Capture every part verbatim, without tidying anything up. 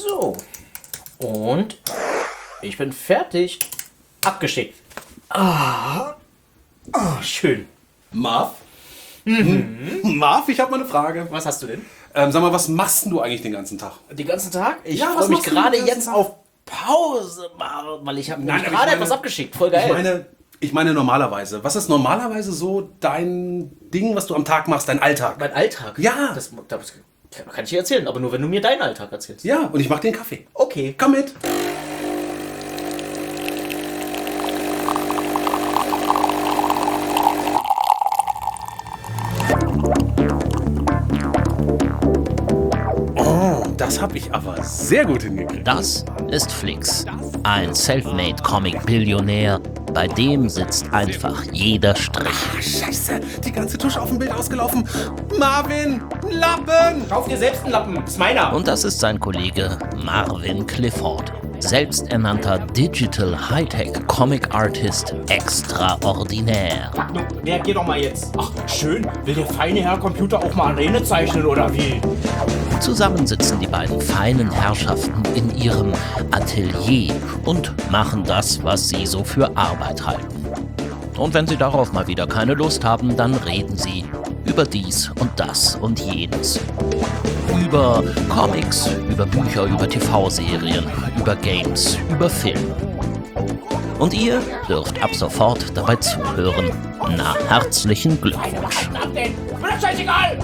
So. Und ich bin fertig. Abgeschickt. Ah. Oh, schön. Marv? Mhm. Marv, ich habe mal eine Frage. Was hast du denn? Ähm, sag mal, was machst denn du eigentlich den ganzen Tag? Den ganzen Tag? Ich Ja, was freue mich machst du gerade den ganzen jetzt Tag? auf Pause, weil ich habe Nein, aber gerade ich meine- etwas abgeschickt. Voll geil. Ich meine, ich meine normalerweise. Was ist normalerweise so dein Ding, was du am Tag machst, dein Alltag? Mein Alltag? Ja. Das, das kann ich dir erzählen, aber nur wenn du mir deinen Alltag erzählst. Ja, und ich mach dir einen Kaffee. Okay. Komm mit. Oh, das habe ich aber sehr gut hingekriegt. Das ist Flix, ein Selfmade-Comic-Billionär. Bei dem sitzt einfach jeder Strich. Ah, Scheiße, die ganze Tusche auf dem Bild ausgelaufen. Marvin, Lappen! Kauf dir selbst einen Lappen. Ist meiner. Und das ist sein Kollege Marvin Clifford, selbsternannter Digital Hightech Comic Artist extraordinär. Nun, reagier doch mal jetzt. Ach, schön. Will der feine Herr Computer auch mal Arene zeichnen oder wie? Zusammen sitzen die beiden feinen Herrschaften in ihrem Atelier und machen das, was sie so für Arbeit halten. Und wenn sie darauf mal wieder keine Lust haben, dann reden sie über dies und das und jenes. Über Comics, über Bücher, über T V-Serien, über Games, über Film. Und ihr dürft ab sofort dabei zuhören. Na, herzlichen Glückwunsch. Ab denn? Mir doch scheißegal.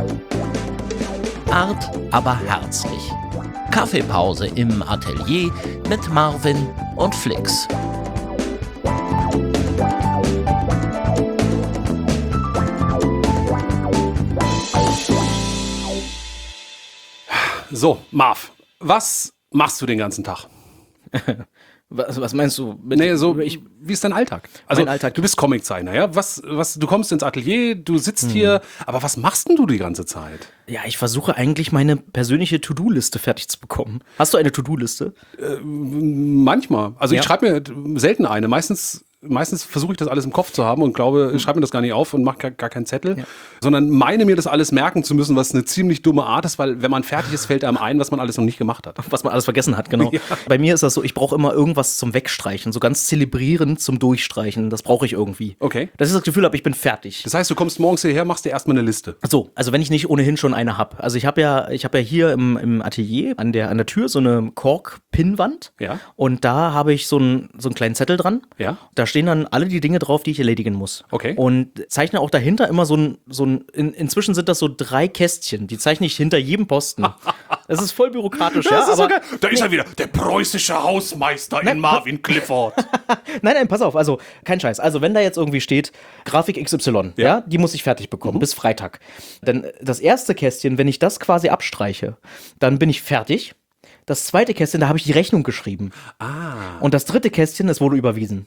Art, aber herzlich. Kaffeepause im Atelier mit Marvin und Flix. So, Marv, was machst du den ganzen Tag? Was, was meinst du? Mit, Nee, so, ich, wie ist dein Alltag? Also, Mein Alltag. du bist Comiczeichner, ja? Was, was, du kommst ins Atelier, du sitzt hier, aber was machst denn du die ganze Zeit? Ja, ich versuche eigentlich meine persönliche To-Do-Liste fertig zu bekommen. Hast du eine To-Do-Liste? Manchmal. Also, Ja. ich schreibe mir selten eine. Meistens, meistens versuche ich das alles im Kopf zu haben und glaube, ich schreibe mir das gar nicht auf und mache gar, gar keinen Zettel, sondern meine mir das alles merken zu müssen, was eine ziemlich dumme Art ist, weil wenn man fertig ist, fällt einem ein, was man alles noch nicht gemacht hat. Was man alles vergessen hat, genau. Ja. Bei mir ist das so, ich brauche immer irgendwas zum Wegstreichen, so ganz zelebrierend zum Durchstreichen. Das brauche ich irgendwie. Okay. Dass ich das Gefühl habe, ich bin fertig. Das heißt, du kommst morgens hierher, machst dir erstmal eine Liste. So, also wenn ich nicht ohnehin schon eine habe. Also ich habe ja, ich habe ja hier im, im Atelier an der, an der Tür so eine Kork-Pinnwand. Ja. Und da habe ich so einen, so einen kleinen Zettel dran. Ja. Da stehen dann alle die Dinge drauf, die ich erledigen muss. Okay. Und zeichne auch dahinter immer so ein, so ein in, inzwischen sind das so drei Kästchen. Die zeichne ich hinter jedem Posten. Das ist voll bürokratisch, ja. Das ist so aber, geil. Da ist er wieder, der preußische Hausmeister in Marvin Clifford. Nein, nein, pass auf, also kein Scheiß. Also wenn da jetzt irgendwie steht, Grafik X Y, ja, Ja. die muss ich fertig bekommen bis Freitag. Dann das erste Kästchen, wenn ich das quasi abstreiche, dann bin ich fertig. Das zweite Kästchen, da habe ich die Rechnung geschrieben. Ah. Und das dritte Kästchen, das wurde überwiesen.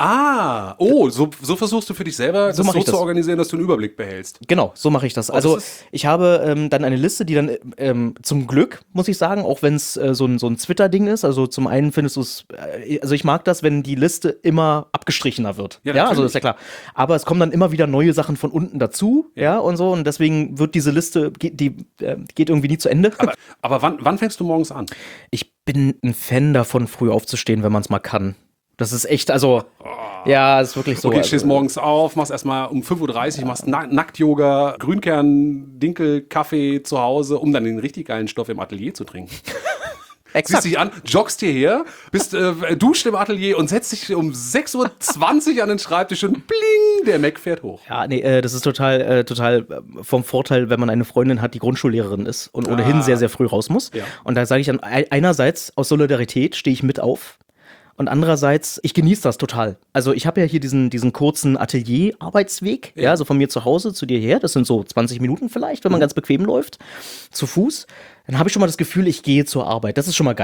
Ah, oh, so, so versuchst du für dich selber das mach so ich zu das. organisieren, dass du einen Überblick behältst. Genau, so mache ich das. Also das ist- ich habe ähm, dann eine Liste, die dann ähm, zum Glück, muss ich sagen, auch wenn es äh, so ein, so ein Twitter-Ding ist, also zum einen findest du es, äh, also ich mag das, wenn die Liste immer abgestrichener wird. Ja, Ja, also natürlich. das ist ja klar. Aber es kommen dann immer wieder neue Sachen von unten dazu, ja, und so. Und deswegen wird diese Liste, geht, die äh, geht irgendwie nie zu Ende. Aber, aber wann, wann fängst du morgens an? Ich bin ein Fan davon, früh aufzustehen, wenn man es mal kann. Das ist echt, also, ja, ist wirklich so. Okay, also, stehst morgens auf, machst erstmal um fünf Uhr dreißig, machst Na Nackt-Yoga, Grünkern, Dinkel, Kaffee zu Hause, um dann den richtig geilen Stoff im Atelier zu trinken. Siehst exakt. dich an, joggst hierher, bist äh, duscht im Atelier und setzt dich um sechs Uhr zwanzig an den Schreibtisch und bling, der Mac fährt hoch. Ja, nee, äh, das ist total, äh, total äh, vom Vorteil, wenn man eine Freundin hat, die Grundschullehrerin ist und ohnehin Ah. sehr, sehr früh raus muss. Ja. Und da sage ich dann, ei- einerseits aus Solidarität stehe ich mit auf. Und andererseits, ich genieße das total. Also ich habe ja hier diesen, diesen kurzen Atelier-Arbeitsweg, ja. ja, so von mir zu Hause zu dir her. Das sind so zwanzig Minuten vielleicht, wenn man ganz bequem läuft, zu Fuß. Dann habe ich schon mal das Gefühl, ich gehe zur Arbeit. Das ist schon mal geil.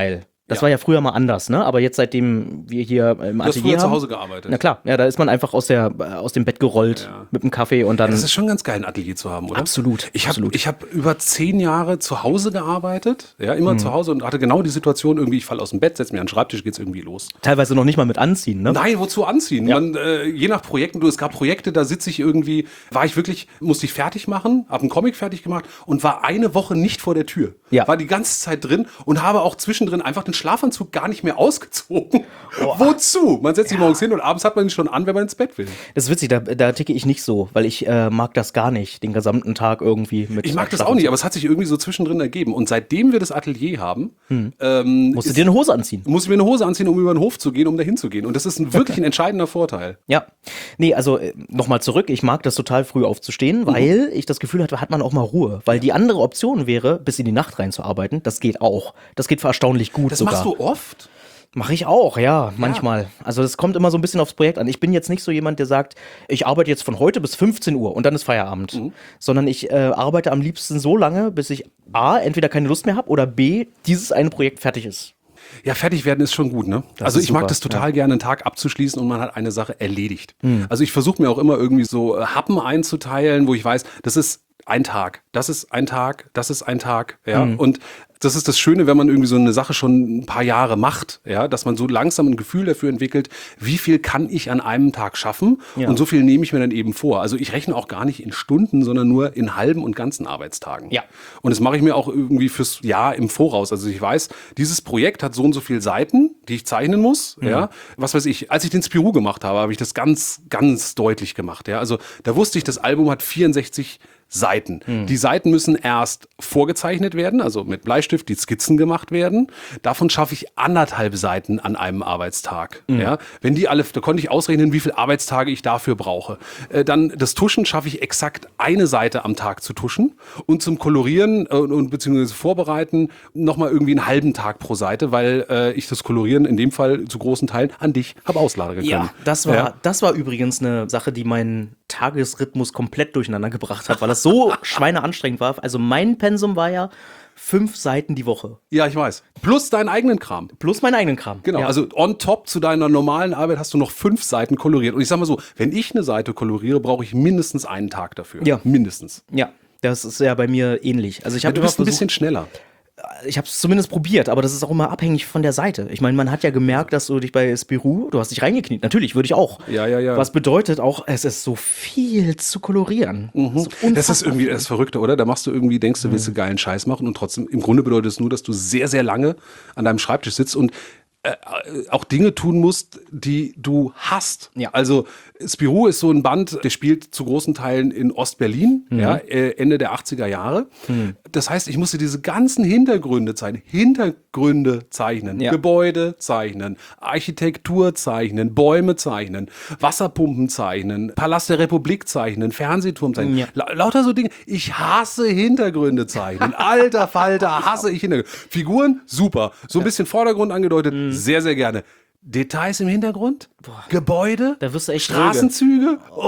Das Ja. war ja früher mal anders, ne? Aber jetzt, seitdem wir hier im Du hast Atelier früher haben, zu Hause gearbeitet. na klar, ja, da ist man einfach aus, der, äh, aus dem Bett gerollt Ja. mit einem Kaffee und dann. Das ist schon ganz geil, ein Atelier zu haben, oder? Absolut, Ich habe absolut. ich hab über zehn Jahre zu Hause gearbeitet, ja, immer zu Hause und hatte genau die Situation, irgendwie, ich falle aus dem Bett, setze mich an den Schreibtisch, geht's irgendwie los. teilweise noch nicht mal mit anziehen, ne? Nein, wozu anziehen? Ja. Man, äh, je nach Projekten, du, es gab Projekte, da sitze ich irgendwie, war ich wirklich, musste ich fertig machen, habe einen Comic fertig gemacht und war eine Woche nicht vor der Tür. Ja. War die ganze Zeit drin und habe auch zwischendrin einfach den Schlafanzug gar nicht mehr ausgezogen. Wozu? Man setzt sich morgens hin und abends hat man ihn schon an, wenn man ins Bett will. Das ist witzig, da, da ticke ich nicht so, weil ich äh, mag das gar nicht, den gesamten Tag irgendwie mit. Ich mag das auch nicht, aber es hat sich irgendwie so zwischendrin ergeben. Und seitdem wir das Atelier haben, ähm, Musst du ist- dir eine Hose anziehen? muss ich mir eine Hose anziehen, um über den Hof zu gehen, um dahin zu gehen. Und das ist ein, wirklich ein entscheidender Vorteil. Ja. Nee, also äh, nochmal zurück, ich mag das total früh aufzustehen, weil ich das Gefühl hatte, hat man auch mal Ruhe. Weil die andere Option wäre, bis in die Nacht reinzuarbeiten. Das geht auch. Das geht erstaunlich gut Das sogar. machst du oft? Mache ich auch, ja, manchmal. Also das kommt immer so ein bisschen aufs Projekt an. Ich bin jetzt nicht so jemand, der sagt, ich arbeite jetzt von heute bis fünfzehn Uhr und dann ist Feierabend. Mhm. Sondern ich äh, arbeite am liebsten so lange, bis ich A, entweder keine Lust mehr habe oder B, dieses eine Projekt fertig ist. Ja, fertig werden ist schon gut, ne? Das also ist ich mag super, das total gerne, einen Tag abzuschließen und man hat eine Sache erledigt. Also ich versuche mir auch immer irgendwie so äh, Happen einzuteilen, wo ich weiß, das ist ein Tag, das ist ein Tag, das ist ein Tag, ja. Und das ist das Schöne, wenn man irgendwie so eine Sache schon ein paar Jahre macht, ja, dass man so langsam ein Gefühl dafür entwickelt, wie viel kann ich an einem Tag schaffen Ja. und so viel nehme ich mir dann eben vor. Also ich rechne auch gar nicht in Stunden, sondern nur in halben und ganzen Arbeitstagen. Ja. Und das mache ich mir auch irgendwie fürs Jahr im Voraus. Also ich weiß, dieses Projekt hat so und so viele Seiten, die ich zeichnen muss, ja. Was weiß ich, als ich den Spirou gemacht habe, habe ich das ganz, ganz deutlich gemacht, ja. Also da wusste ich, das Album hat vierundsechzig Seiten. Die Seiten müssen erst vorgezeichnet werden, also mit Bleistift die Skizzen gemacht werden. Davon schaffe ich anderthalb Seiten an einem Arbeitstag. Ja, wenn die alle, da konnte ich ausrechnen, wie viele Arbeitstage ich dafür brauche. Äh, dann das Tuschen schaffe ich exakt eine Seite am Tag zu tuschen und zum Kolorieren äh, und beziehungsweise Vorbereiten nochmal irgendwie einen halben Tag pro Seite, weil äh, ich das Kolorieren in dem Fall zu großen Teilen an dich habe auslagern können. Ja, das war, Ja. das war übrigens eine Sache, die meinen Tagesrhythmus komplett durcheinander gebracht hat, weil das so schweineanstrengend war. Also mein Pensum war ja fünf Seiten die Woche. Ja, ich weiß. Plus deinen eigenen Kram. Plus meinen eigenen Kram. Genau, Ja. also on top zu deiner normalen Arbeit hast du noch fünf Seiten koloriert. Und ich sag mal so, wenn ich eine Seite koloriere, brauche ich mindestens einen Tag dafür. Ja. Mindestens. Ja, das ist ja bei mir ähnlich. Also ich Ja, habe du immer bist ein versucht, bisschen schneller. ich habe es zumindest probiert, aber das ist auch immer abhängig von der Seite. Ich meine, man hat ja gemerkt, dass du dich bei Spirou, du hast dich reingekniet. Natürlich, würde ich auch. Ja, ja, ja. Was bedeutet auch, es ist so viel zu kolorieren. So Das ist unfassbar irgendwie viel. das Verrückte, oder? Da machst du irgendwie, denkst du, willst du geilen Scheiß machen und trotzdem, im Grunde bedeutet es nur, dass du sehr, sehr lange an deinem Schreibtisch sitzt und äh, auch Dinge tun musst, die du hast. Ja. Also Spirou ist so ein Band, der spielt zu großen Teilen in Ostberlin, ja, äh, Ende der achtziger Jahre. Das heißt, ich musste diese ganzen Hintergründe zeichnen, Hintergründe zeichnen, Ja. Gebäude zeichnen, Architektur zeichnen, Bäume zeichnen, Wasserpumpen zeichnen, Palast der Republik zeichnen, Fernsehturm zeichnen. Ja. La lauter so Dinge. Ich hasse Hintergründe zeichnen. Alter Falter, hasse ich Hintergründe. Figuren, super. So ein bisschen Vordergrund angedeutet, sehr, sehr gerne. Details im Hintergrund? Gebäude? Da wirst du echt Straßenzüge? Oh!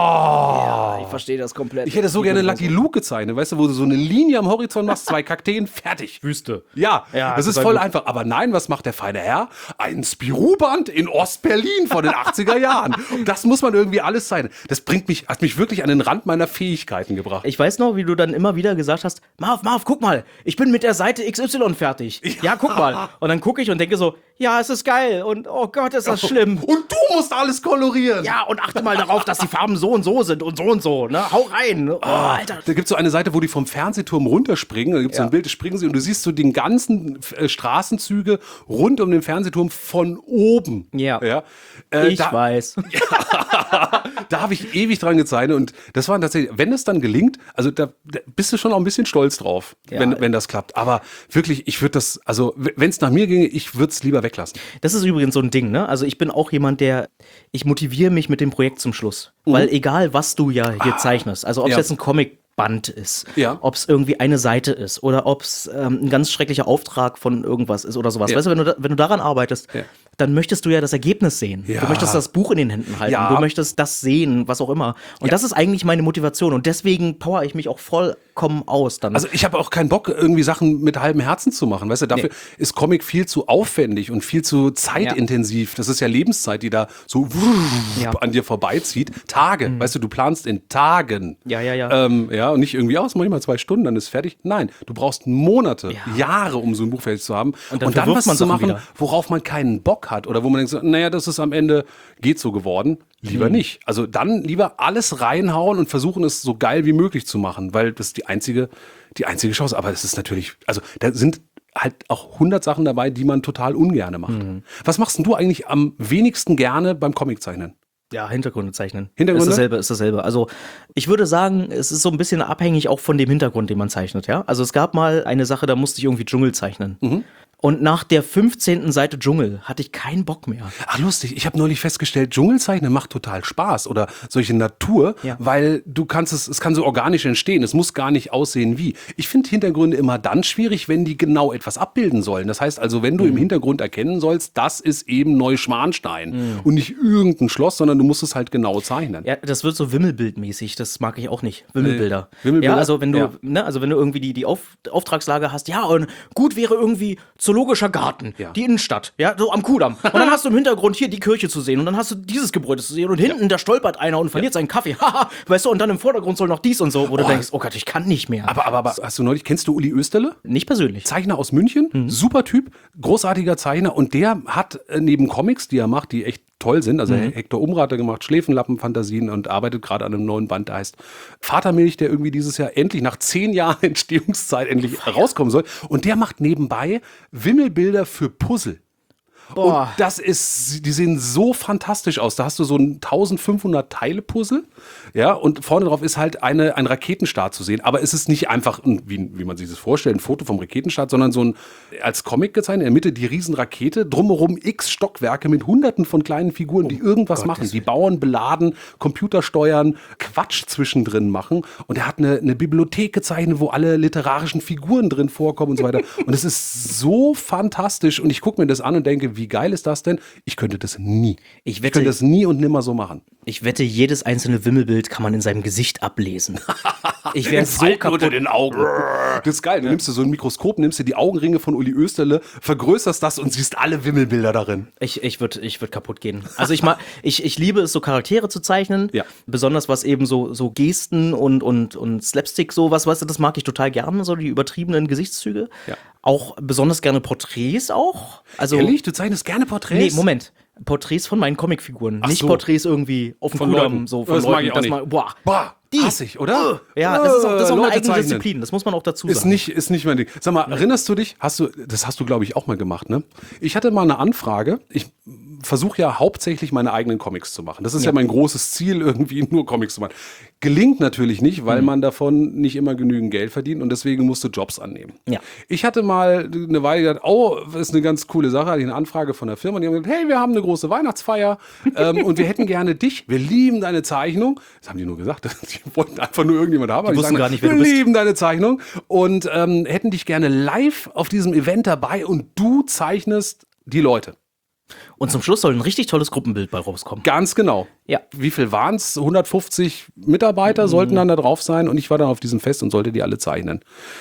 Ja, ich verstehe das komplett. Ich hätte so gerne Lucky Luke gezeichnet, weißt du, wo du so eine Linie am Horizont machst, zwei Kakteen, fertig. Wüste. Ja, Ja, das ist total voll gut. einfach. Aber nein, was macht der feine Herr? Ein Spirou-Band in Ostberlin von den achtziger Jahren. Das muss man irgendwie alles sein. Das bringt mich, hat mich wirklich an den Rand meiner Fähigkeiten gebracht. Ich weiß noch, wie du dann immer wieder gesagt hast, Marv, Marv, guck mal, ich bin mit der Seite X Y fertig. Ja, guck mal. Und dann gucke ich und denke so, ja, es ist geil und oh Gott, ist das schlimm. Und du musst alles kolorieren. Ja, und achte mal darauf, dass die Farben so und so sind und so und so, ne? Hau rein. Oh, Alter. Da gibt es so eine Seite, wo die vom Fernsehturm runterspringen. Da gibt es so ein Ja. Bild, da springen sie und du siehst so den ganzen äh, Straßenzüge rund um den Fernsehturm von oben. Ja. ja. Äh, Ich da, weiß. Da habe ich ewig dran gezeichnet und das war tatsächlich, wenn es dann gelingt, also da, da bist du schon auch ein bisschen stolz drauf, Ja. wenn, wenn das klappt. Aber wirklich, ich würde das, also wenn es nach mir ginge, ich würde es lieber weglassen. Das ist übrigens so ein Ding, ne? Also ich bin auch jemand, der, ich motiviere mich mit dem Projekt zum Schluss. Weil egal, was du ja hier zeichnest, also ob es Ja. jetzt ein Comicband ist, Ja. ob es irgendwie eine Seite ist oder ob es ähm, ein ganz schrecklicher Auftrag von irgendwas ist oder sowas. Ja. Weißt du, wenn du, da, wenn du daran arbeitest, Ja. dann möchtest du ja das Ergebnis sehen. Ja. Du möchtest das Buch in den Händen halten. Ja. Du möchtest das sehen, was auch immer. Und Ja. das ist eigentlich meine Motivation. Und deswegen power ich mich auch vollkommen aus. Dann. Also ich habe auch keinen Bock, irgendwie Sachen mit halbem Herzen zu machen. Weißt du, dafür Nee. ist Comic viel zu aufwendig und viel zu zeitintensiv. Das ist ja Lebenszeit, die da so Ja. an dir vorbeizieht. Tage, weißt du, du planst in Tagen. Ja, ja, ja. Ähm, ja, und nicht irgendwie aus, manchmal zwei Stunden, dann ist fertig. Nein, du brauchst Monate, Ja. Jahre, um so ein Buch fertig zu haben. Und dann und dann verwirft was man zu Sachen machen, wieder. worauf man keinen Bock hat. Oder wo man denkt, so, naja, das ist am Ende, geht so geworden. Lieber nicht. Also dann lieber alles reinhauen und versuchen, es so geil wie möglich zu machen, weil das ist die einzige, die einzige Chance. Aber es ist natürlich, also da sind halt auch hundert Sachen dabei, die man total ungerne macht. Was machst denn du eigentlich am wenigsten gerne beim Comiczeichnen? Ja, Hintergründe zeichnen. Hintergründe? Ist dasselbe, ist dasselbe. Also ich würde sagen, es ist so ein bisschen abhängig auch von dem Hintergrund, den man zeichnet, ja. Also es gab mal eine Sache, da musste ich irgendwie Dschungel zeichnen. Mhm. Und nach der fünfzehnten Seite Dschungel hatte ich keinen Bock mehr. Ach lustig, ich habe neulich festgestellt, Dschungelzeichnen macht total Spaß oder solche Natur, Ja. weil du kannst es, es kann so organisch entstehen, es muss gar nicht aussehen wie. Ich finde Hintergründe immer dann schwierig, wenn die genau etwas abbilden sollen. Das heißt also, wenn du im Hintergrund erkennen sollst, das ist eben Neuschwanstein und nicht irgendein Schloss, sondern du musst es halt genau zeichnen. Ja, das wird so Wimmelbildmäßig, das mag ich auch nicht. Wimmelbilder. Nee. Wimmelbilder? Ja, also wenn du, Ja. ne, also wenn du irgendwie die, die Auf, Auftragslage hast, ja, und gut wäre irgendwie zoologischer Garten, Ja. die Innenstadt, ja, so am Kudamm. Und dann hast du im Hintergrund hier die Kirche zu sehen und dann hast du dieses Gebäude zu sehen und hinten, da stolpert einer und verliert seinen Kaffee. Haha, weißt du, und dann im Vordergrund soll noch dies und so, wo du Oh. denkst, oh Gott, ich kann nicht mehr. Aber, aber, aber hast du neulich, kennst du Uli Österle? Nicht persönlich. Zeichner aus München, Mhm. super Typ, großartiger Zeichner und der hat äh, neben Comics, die er macht, die echt toll sind, also Mhm. Hector Umrater gemacht, Schläfenlappenfantasien und arbeitet gerade an einem neuen Band, der heißt Vatermilch, der irgendwie dieses Jahr endlich nach zehn Jahren Entstehungszeit endlich rauskommen soll und der macht nebenbei Wimmelbilder für Puzzle. Boah. Und das ist, die sehen so fantastisch aus. Da hast du so ein eintausendfünfhundert Teile Puzzle, ja, und vorne drauf ist halt eine, ein Raketenstart zu sehen. Aber es ist nicht einfach, ein, wie, wie man sich das vorstellt, ein Foto vom Raketenstart, sondern so ein, als Comic gezeichnet, in der Mitte die Riesenrakete, drumherum x Stockwerke mit hunderten von kleinen Figuren, die irgendwas machen. Die Bauern beladen, Computer steuern, Quatsch zwischendrin machen. Und er hat eine, eine Bibliothek gezeichnet, wo alle literarischen Figuren drin vorkommen und so weiter. Und es ist so fantastisch. Und ich gucke mir das an und denke, wie geil ist das denn? Ich könnte das nie. Ich ich wette- könnte das nie und nimmer so machen. Ich wette, jedes einzelne Wimmelbild kann man in seinem Gesicht ablesen. Ich wäre so Falten kaputt. unter den Augen. Das ist geil. Du nimmst dir so ein Mikroskop, nimmst dir die Augenringe von Uli Österle, vergrößerst das und siehst alle Wimmelbilder darin. Ich, ich würde ich würd kaputt gehen. Also ich, mag, ich, ich liebe es, so Charaktere zu zeichnen. Ja. Besonders was eben so, so Gesten und, und, und Slapstick, sowas, weißt du, das mag ich total gerne, so die übertriebenen Gesichtszüge. Ja. Auch besonders gerne Porträts auch. Also, Ehrlich? Du zeichnest gerne Porträts? Nee, Moment. Porträts von meinen Comicfiguren. Ach Nicht so. Porträts irgendwie auf dem Von Kudamm, Leuten. so von Das Leuten. mag ich auch nicht. Mal, boah. Boah, Die. hassig, oder? Ja, das ist auch, das ist auch eine Leute eigene zeichnen. Disziplin. Das muss man auch dazu Ist sagen. nicht, ist nicht mein Ding. Sag mal, erinnerst du dich, hast du, das hast du, glaube ich, auch mal gemacht, ne? Ich hatte mal eine Anfrage. Ich versuche ja hauptsächlich meine eigenen Comics zu machen. Das ist ja, Ja. mein großes Ziel, irgendwie nur Comics zu machen. Gelingt natürlich nicht, weil man davon nicht immer genügend Geld verdient und deswegen musst du Jobs annehmen. Ja. Ich hatte mal eine Weile gedacht, oh, das ist eine ganz coole Sache, hatte ich eine Anfrage von der Firma, die haben gesagt, hey, wir haben eine große Weihnachtsfeier ähm, und wir hätten gerne dich, wir lieben deine Zeichnung. Das haben die nur gesagt, die wollten einfach nur irgendjemand haben. Die aber wussten sagen, gar nicht, wer wir du bist. lieben deine Zeichnung und ähm, hätten dich gerne live auf diesem Event dabei und du zeichnest die Leute. Und zum Schluss soll ein richtig tolles Gruppenbild bei rauskommen. Ganz genau. Ja. Wie viel waren es? hundertfünfzig Mitarbeiter sollten dann da drauf sein und ich war dann auf diesem Fest und sollte die alle zeichnen.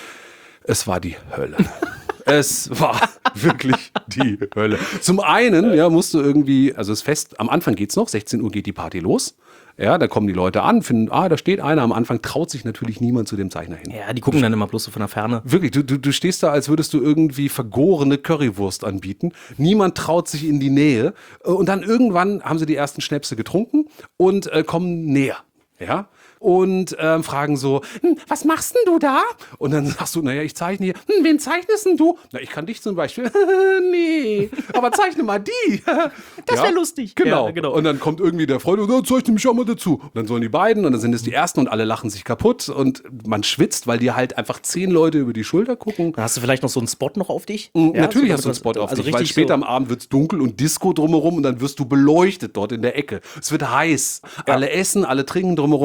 Es war die Hölle. Es war wirklich die Hölle. Zum einen, ja, musst du irgendwie, also das Fest, am Anfang geht's noch, sechzehn Uhr geht die Party los. Ja, da kommen die Leute an, finden, ah, da steht einer. Am Anfang traut sich natürlich niemand zu dem Zeichner hin. Ja, die gucken dann immer bloß so von der Ferne. Wirklich, du, du, du stehst da, als würdest du irgendwie vergorene Currywurst anbieten. Niemand traut sich in die Nähe. Und dann irgendwann haben sie die ersten Schnäpse getrunken und äh, kommen näher. Ja. Und ähm, fragen so, hm, was machst denn du da? Und dann sagst du, naja, ich zeichne hier. Hm, wen zeichnest denn du? Na, ich kann dich zum Beispiel. Nee, aber zeichne mal die. Das wär lustig. Genau. Ja, genau. Und dann kommt irgendwie der Freund und sagt, zeichne mich auch mal dazu. Und dann sollen die beiden und dann sind es die ersten und alle lachen sich kaputt und man schwitzt, weil dir halt einfach zehn Leute über die Schulter gucken. Dann hast du vielleicht noch so einen Spot noch auf dich? Mhm, Ja, natürlich so, hast du einen das- Spot auf also dich, weil richtig später so, am Abend wird es dunkel und Disco drumherum und dann wirst du beleuchtet dort in der Ecke. Es wird heiß. Alle essen, alle trinken drumherum, alle werden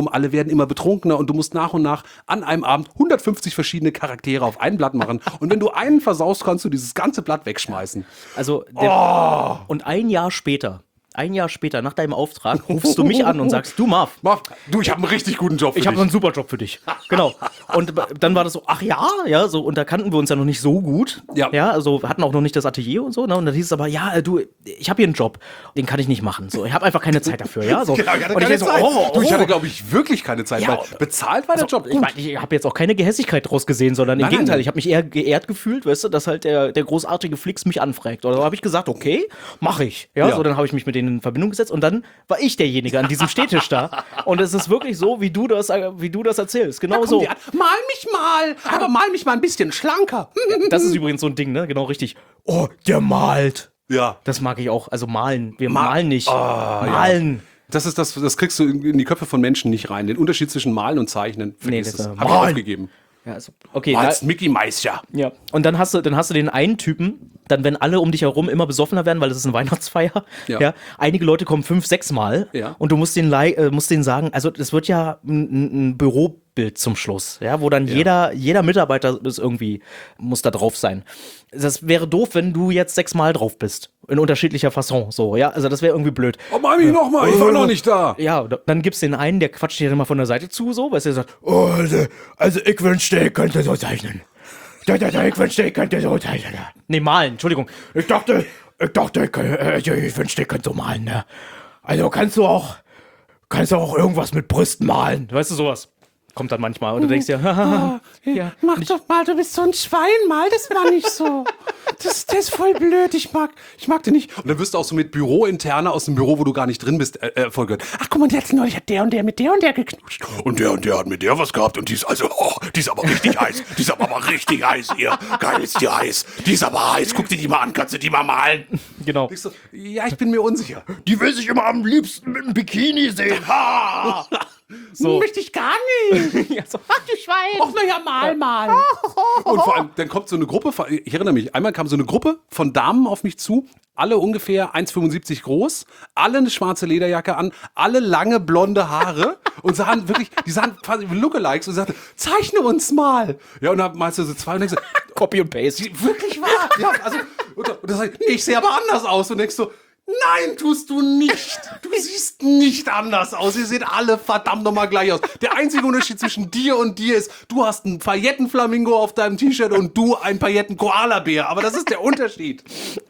werden immer betrunkener und du musst nach und nach an einem Abend hundertfünfzig verschiedene Charaktere auf ein Blatt machen. Und wenn du einen versaust, kannst du dieses ganze Blatt wegschmeißen. Also, der, oh. Und ein Jahr später, ein Jahr später, nach deinem Auftrag, rufst du mich an und sagst, du Marv. Marv, du, ich habe einen richtig guten Job für ich dich. Ich habe einen super Job für dich. Genau. Und dann war das so, ach ja, ja, so, und da kannten wir uns ja noch nicht so gut. Ja. Ja, also hatten auch noch nicht das Atelier und so, ne? Und dann hieß es aber, ja, du, ich habe hier einen Job, den kann ich nicht machen. So, ich habe einfach keine Zeit dafür, ja. So. Genau, ich hatte und ich keine so, Zeit. oh, oh. Du, ich hatte, glaube ich, wirklich keine Zeit, ja, weil bezahlt war der also, Job. Ich, mein, ich habe jetzt auch keine Gehässigkeit draus gesehen, sondern im nein, Gegenteil, nein. ich habe mich eher geehrt gefühlt, weißt du, dass halt der, der großartige Flix mich anfragt. Oder so habe ich gesagt, okay, mache ich. Ja, Ja. so dann habe ich mich mit denen in Verbindung gesetzt und dann war ich derjenige an diesem Stehtisch da. Und es ist wirklich so, wie du das, wie du das erzählst. Genau so. Mal mich mal, aber mal mich mal ein bisschen schlanker. Das ist übrigens so ein Ding, ne? Genau richtig. Oh, der malt. Ja. Das mag ich auch. Also malen. Wir Ma- malen nicht. Ah, malen. Ja. Das ist das, das kriegst du in in die Köpfe von Menschen nicht rein. Den Unterschied zwischen Malen und Zeichnen, Nee, vergiss das, es. äh, Hab ich Malen. aufgegeben. Ja, also, okay. Malst Da, Mickey Maus, ja. ja. Und dann hast du, dann hast du den einen Typen, dann wenn alle um dich herum immer besoffener werden, weil das ist eine Weihnachtsfeier. Ja. Ja. Einige Leute kommen fünf, sechs Mal. Ja. Und du musst denen, lei- äh, musst denen sagen, also das wird ja ein, ein Bürobild zum Schluss, ja, wo dann Ja. jeder, jeder Mitarbeiter ist irgendwie, muss da drauf sein. Das wäre doof, wenn du jetzt sechs Mal drauf bist. In unterschiedlicher Fasson, so, ja. Also das wäre irgendwie blöd. Oh, mal mich noch mal, ich war noch nicht da. Ja, da- dann gibt's den einen, der quatscht dir dann mal von der Seite zu, so, weißt du, der sagt, oh, also, also ich wünschte, ich könnte so zeichnen. Da, da, da, ich wünschte, ich könnte so zeichnen. Nee, malen, Entschuldigung. Ich dachte, ich dachte, ich, könnt- äh, ich wünschte, ich könnte so malen, ne? Also kannst du auch, kannst du auch irgendwas mit Brüsten malen, weißt du, sowas. Kommt dann manchmal und du denkst dir, haha, ja. Mach doch mal, du bist so ein Schwein, mal das mal nicht so. Das, das ist voll blöd, ich mag, ich mag den nicht. Und dann wirst du auch so mit Bürointerne aus dem Büro, wo du gar nicht drin bist, äh, äh, vollgehört. Ach guck mal, jetzt neulich hat der und der mit der und der geknutscht. Und der und der hat mit der was gehabt und die ist also, oh, die ist aber richtig heiß. Die ist aber mal richtig heiß hier. Geil ist die heiß. Die ist aber heiß, guck dir die mal an, kannst du die mal malen? Genau. Ich so, ja, ich bin mir unsicher. Die will sich immer am liebsten mit einem Bikini sehen. Ha! So. Möchte ich gar nicht. Ja, so, ach du Schwein. Och, naja, mal, mal. Und vor allem, dann kommt so eine Gruppe, von, ich erinnere mich, einmal kam so eine Gruppe von Damen auf mich zu, alle ungefähr eins Komma fünfundsiebzig groß, alle eine schwarze Lederjacke an, alle lange blonde Haare und sahen wirklich, die sahen quasi wie Lookalikes und sagten, zeichne uns mal. Ja, und dann malst du so zwei und denkst so, Copy und Paste. die, wirklich wahr. Ja, also, und, und das heißt, nee, ich sehe aber anders aus und denkst so, nein, tust du nicht. Du siehst nicht anders aus. Ihr seht alle verdammt nochmal gleich aus. Der einzige Unterschied zwischen dir und dir ist, du hast einen Paillettenflamingo auf deinem T-Shirt und du einen Pailletten-Koala-Bär. Aber das ist der Unterschied.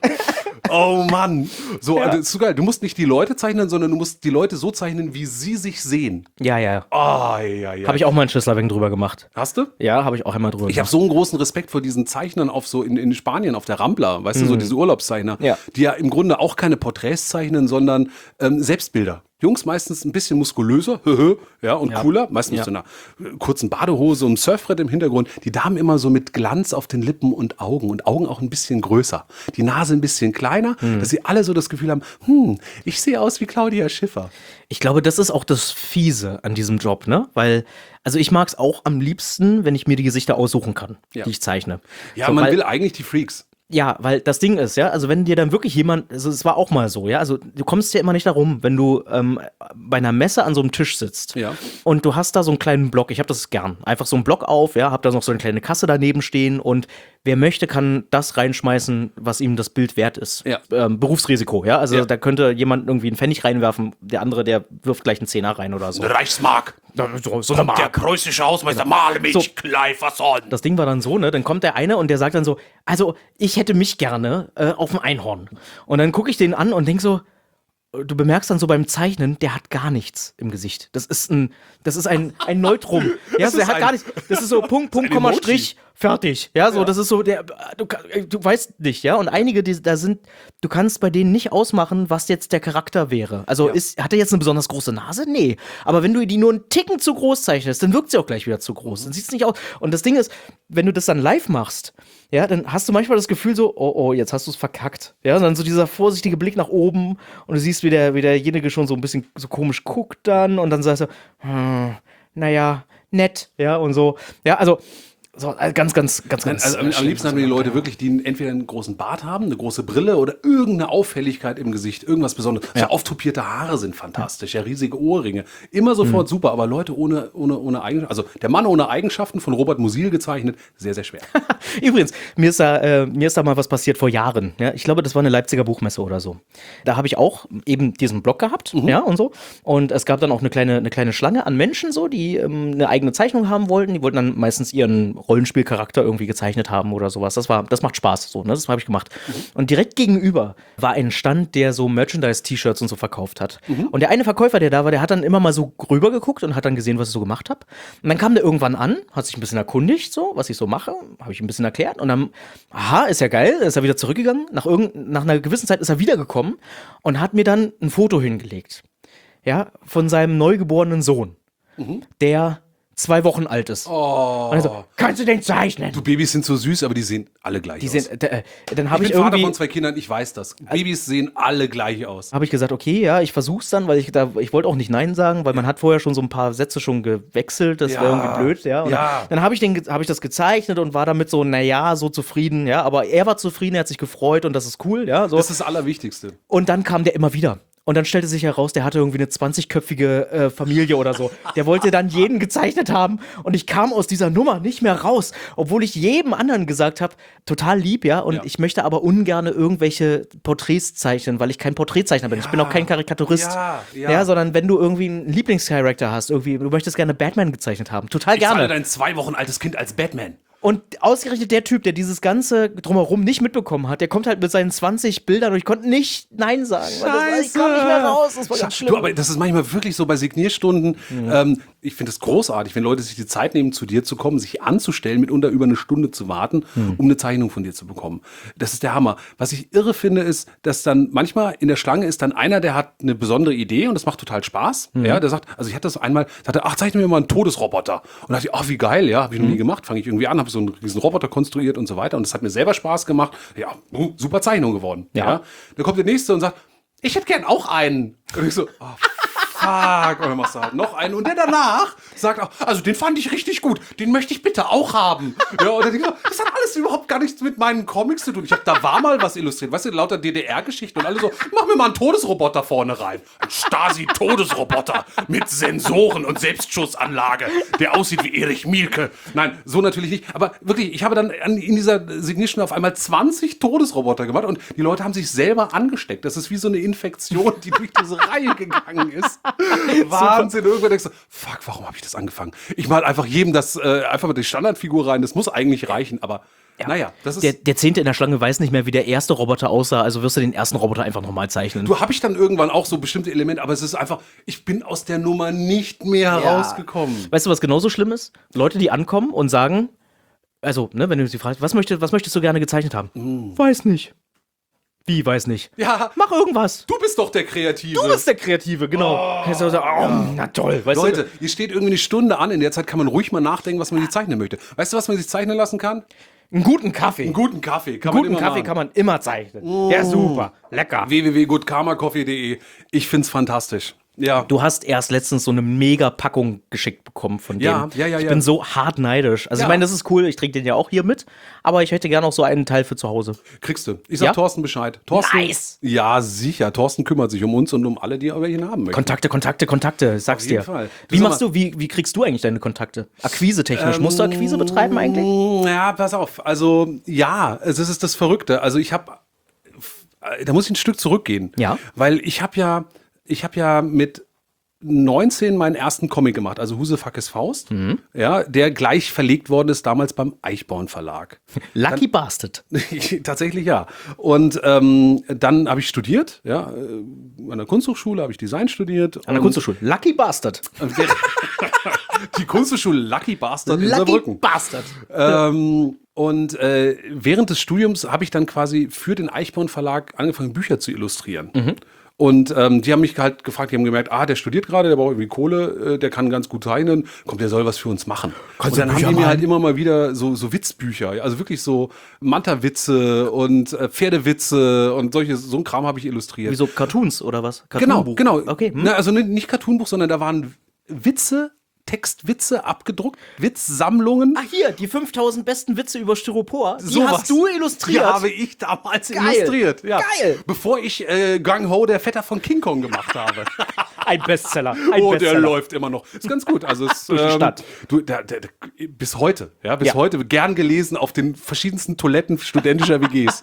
Oh Mann. So, Ja. das ist so geil. Du musst nicht die Leute zeichnen, sondern du musst die Leute so zeichnen, wie sie sich sehen. Ja, ja. Ah, ja, ja. Habe ich auch mal einen Schüsslerweg drüber gemacht. Hast du? Ja, habe ich auch einmal drüber Ich habe so einen großen Respekt vor diesen Zeichnern auf so in, in Spanien auf der Rambla, weißt du, so diese Urlaubszeichner, Ja. die ja im Grunde auch keine Porträts zeichnen, sondern ähm, Selbstbilder. Jungs meistens ein bisschen muskulöser, ja, und Ja. cooler, meistens Ja. mit so einer äh, kurzen Badehose und einem Surfbrett im Hintergrund. Die Damen immer so mit Glanz auf den Lippen und Augen und Augen auch ein bisschen größer. Die Nase ein bisschen kleiner, dass sie alle so das Gefühl haben, hm, ich sehe aus wie Claudia Schiffer. Ich glaube, das ist auch das Fiese an diesem Job, ne? Weil, also ich mag es auch am liebsten, wenn ich mir die Gesichter aussuchen kann, Ja. die ich zeichne. Ja, So, man weil, will eigentlich die Freaks. Ja, weil das Ding ist, ja, also wenn dir dann wirklich jemand, also es war auch mal so, ja, also du kommst ja immer nicht darum, wenn du ähm, bei einer Messe an so einem Tisch sitzt Ja. und du hast da so einen kleinen Block, ich habe das gern, einfach so einen Block auf, ja, hab da noch so eine kleine Kasse daneben stehen und wer möchte, kann das reinschmeißen, was ihm das Bild wert ist. Ja. Ähm, Berufsrisiko, ja, also Ja. da könnte jemand irgendwie einen Pfennig reinwerfen, der andere, der wirft gleich einen Zehner rein oder so. Reichsmark. So, so eine Der Mark. preußische Hausmeister, male mich So. gleich versorgen. Das Ding war dann so, ne? Dann kommt der eine und der sagt dann so, also ich hätte mich gerne äh, auf dem Einhorn. Und dann gucke ich den an und denk so, du bemerkst dann so beim Zeichnen, der hat gar nichts im Gesicht. Das ist ein, das ist ein, ein Neutrum. Ja, Das der ist hat ein- gar nichts. Das ist so Punkt, Punkt, ein Komma, Emoji. Strich, fertig. Ja, so, das ist so der, du, du weißt nicht, ja. Und einige, die da sind, du kannst bei denen nicht ausmachen, was jetzt der Charakter wäre. Also Ja. ist, hat er jetzt eine besonders große Nase? Nee. Aber wenn du die nur einen Ticken zu groß zeichnest, dann wirkt sie auch gleich wieder zu groß. Dann sieht es nicht aus. Und das Ding ist, wenn du das dann live machst, ja, dann hast du manchmal das Gefühl so, oh, oh, jetzt hast du es verkackt. Ja, und dann so dieser vorsichtige Blick nach oben und du siehst, wie, der, wie derjenige schon so ein bisschen so komisch guckt dann und dann sagst du, hm, naja, nett, ja, und so. Ja, also So, also ganz, ganz, ganz, ganz. Also am, am liebsten haben wir die Leute wirklich, die entweder einen großen Bart haben, eine große Brille oder irgendeine Auffälligkeit im Gesicht, irgendwas Besonderes. Ja. So auftopierte Haare sind fantastisch, ja, riesige Ohrringe. Immer sofort mhm. super, aber Leute ohne, ohne, ohne Eigenschaften, also der Mann ohne Eigenschaften von Robert Musil gezeichnet, sehr, sehr schwer. Übrigens, mir ist, da, äh, mir ist da mal was passiert vor Jahren. Ja? Ich glaube, das war eine Leipziger Buchmesse oder so. Da habe ich auch eben diesen Blog gehabt, mhm. ja, und so. Und es gab dann auch eine kleine, eine kleine Schlange an Menschen, so, die ähm, eine eigene Zeichnung haben wollten. Die wollten dann meistens ihren Rollenspielcharakter irgendwie gezeichnet haben oder sowas. Das war, das macht Spaß, so, ne? Das habe ich gemacht. Mhm. Und direkt gegenüber war ein Stand, der so Merchandise-T-Shirts und so verkauft hat. Mhm. Und der eine Verkäufer, der da war, der hat dann immer mal so rüber geguckt und hat dann gesehen, was ich so gemacht habe. Und dann kam der irgendwann an, hat sich ein bisschen erkundigt, so, was ich so mache, habe ich ein bisschen erklärt. Und dann, aha, ist ja geil, ist er wieder zurückgegangen. Nach, irgend, nach einer gewissen Zeit ist er wiedergekommen und hat mir dann ein Foto hingelegt. Ja, von seinem neugeborenen Sohn, mhm. der zwei Wochen alt ist. Oh. Und er so, kannst du den zeichnen? Du, Babys sind so süß, aber die sehen alle gleich die aus. Sehen, äh, dann habe ich, ich bin irgendwie Vater von zwei Kindern, ich weiß das. Babys sehen alle gleich aus. Habe ich gesagt, okay, ja, ich versuch's dann, weil ich da, ich wollte auch nicht Nein sagen, weil man hat vorher schon so ein paar Sätze schon gewechselt, das Ja. wäre irgendwie blöd, ja. Und Ja. Dann, dann habe ich den, habe ich das gezeichnet und war damit so, naja, so zufrieden, ja. Aber er war zufrieden, er hat sich gefreut und das ist cool, ja. So. Das ist das Allerwichtigste. Und dann kam der immer wieder. Und dann stellte sich heraus, der hatte irgendwie eine zwanzigköpfige äh, Familie oder so. Der wollte dann jeden gezeichnet haben. Und ich kam aus dieser Nummer nicht mehr raus. Obwohl ich jedem anderen gesagt habe, total lieb, ja. Und Ja. ich möchte aber ungern irgendwelche Porträts zeichnen, weil ich kein Porträtzeichner bin. Ja. Ich bin auch kein Karikaturist. Ja, ja. Ja, sondern wenn du irgendwie einen Lieblingscharakter hast, irgendwie, du möchtest gerne Batman gezeichnet haben. Total Ich gerne. zahle dein zwei Wochen altes Kind als Batman. Und ausgerechnet der Typ, der dieses ganze Drumherum nicht mitbekommen hat, der kommt halt mit seinen zwanzig Bildern und ich konnte nicht Nein sagen. Weil das, ich kam nicht mehr raus, das war ganz schlimm. Du, aber das ist manchmal wirklich so bei Signierstunden. Mhm. Ähm, ich finde es großartig, wenn Leute sich die Zeit nehmen, zu dir zu kommen, sich anzustellen, mitunter über eine Stunde zu warten, mhm. um eine Zeichnung von dir zu bekommen. Das ist der Hammer. Was ich irre finde, ist, dass dann manchmal in der Schlange ist dann einer, der hat eine besondere Idee und das macht total Spaß. Mhm. Ja, der sagt, also ich hatte das einmal, sagte, ach, zeichne mir mal einen Todesroboter. Und da dachte ich, ach, wie geil, ja, habe ich noch nie Mhm. gemacht. Fange ich irgendwie an, habe so einen riesen Roboter konstruiert und so weiter. Und das hat mir selber Spaß gemacht. Ja, uh, super Zeichnung geworden. Ja. Ja. Dann kommt der Nächste und sagt, ich hätte gern auch einen. Und ich so, oh, fuck. Und dann machst du halt noch einen. Und der danach sagt auch, also den fand ich richtig gut. Den möchte ich bitte auch haben. Ja, und dann denke ich, so, das hat alles überhaupt gar nichts mit meinen Comics zu tun. Ich habe da war mal was illustriert. Weißt du, lauter D D R-Geschichten und alle so, mach mir mal einen Todesroboter vorne rein. Ein Stasi-Todesroboter mit Sensoren und Selbstschussanlage, der aussieht wie Erich Mielke. Nein, so natürlich nicht. Aber wirklich, ich habe dann an, in dieser Signition auf einmal zwanzig Todesroboter gemacht und die Leute haben sich selber angesteckt. Das ist wie so eine Infektion, die durch diese Reihe gegangen ist. Wahnsinn. Irgendwann denkst du, fuck, warum habe ich das angefangen? Ich mal einfach jedem das, äh, einfach mal die Standardfigur rein. Das muss eigentlich reichen, aber naja, das ist. Der, der Zehnte in der Schlange weiß nicht mehr, wie der erste Roboter aussah, also wirst du den ersten Roboter einfach nochmal zeichnen. Du habe ich dann irgendwann auch so bestimmte Elemente, aber es ist einfach, ich bin aus der Nummer nicht mehr rausgekommen. Weißt du, was genauso schlimm ist? Leute, die ankommen und sagen, also, ne, wenn du sie fragst, was, möchte, was möchtest du gerne gezeichnet haben? Mm. Weiß nicht. Wie, weiß nicht? Ja. Mach irgendwas. Du bist doch der Kreative. Du bist der Kreative, genau. Oh, kannst du sagen, oh, na toll. Weißt Leute, du? hier steht irgendwie eine Stunde an, in der Zeit kann man ruhig mal nachdenken, was man sich zeichnen möchte. Weißt du, was man sich zeichnen lassen kann? Einen guten Kaffee. Einen guten Kaffee. Kann Einen guten man immer Kaffee machen. kann man immer zeichnen. Mm. Ja, super. Lecker. w w w punkt good karma coffee punkt d e. Ich find's fantastisch. Ja. Du hast erst letztens so eine mega Packung geschickt bekommen von dem. Ja, ja, ja, ich ja. bin so hart neidisch. Also Ja. ich meine, das ist cool, ich trinke den ja auch hier mit, aber ich hätte gerne auch so einen Teil für zu Hause. Kriegst du. Ich sag Ja? Thorsten Bescheid. Thorsten, Nice. Ja, sicher. Thorsten kümmert sich um uns und um alle, die welche haben möchten. Kontakte, Kontakte, Kontakte, ich sag's Auf jeden dir. Fall. Du, Wie sag machst mal- du, wie, wie kriegst du eigentlich deine Kontakte? Akquise-technisch. Musst du Akquise betreiben eigentlich? Ja, pass auf. Also, ja, es ist das Verrückte. Also, ich habe, da muss ich ein Stück zurückgehen. Ja. Weil ich habe ja, ich habe ja mit neunzehn meinen ersten Comic gemacht, also Husefackes Faust, Mhm. ja, der gleich verlegt worden ist damals beim Eichborn Verlag. Lucky Bastard. Tatsächlich ja. Und ähm, dann habe ich studiert, ja, äh, an der Kunsthochschule habe ich Design studiert. An der und- Kunsthochschule. Lucky Bastard. Die Kunsthochschule Lucky Bastard in Lucky Saarbrücken. Bastard. Ähm, und äh, während des Studiums habe ich dann quasi für den Eichborn Verlag angefangen, Bücher zu illustrieren. Mhm. Und ähm, die haben mich halt gefragt, die haben gemerkt, ah, der studiert gerade, der braucht irgendwie Kohle, äh, der kann ganz gut zeichnen, kommt, der soll was für uns machen. Kannst und dann du haben Bücher die mir malen? halt immer mal wieder so, so Witzbücher, also wirklich so Manta-Witze und äh, Pferdewitze und solche, so ein Kram habe ich illustriert. Wieso Cartoons oder was? Genau, Cartoonbuch? genau. Okay. Hm. Na, also nicht nicht Cartoonbuch, sondern da waren Witze, Textwitze abgedruckt, Witzsammlungen. Ach hier, die fünftausend besten Witze über Styropor, die Sowas. hast du illustriert. Die habe ich damals Geil. illustriert. Ja. Geil. Bevor ich äh, Gang Ho, der Vetter von King Kong gemacht habe. Ein Bestseller. Ein oh, Bestseller. der läuft immer noch. Ist ganz gut. Also es, Durch die ähm, Stadt. Du, der, der, der, bis heute, ja, bis Ja. heute gern gelesen auf den verschiedensten Toiletten studentischer W Gs.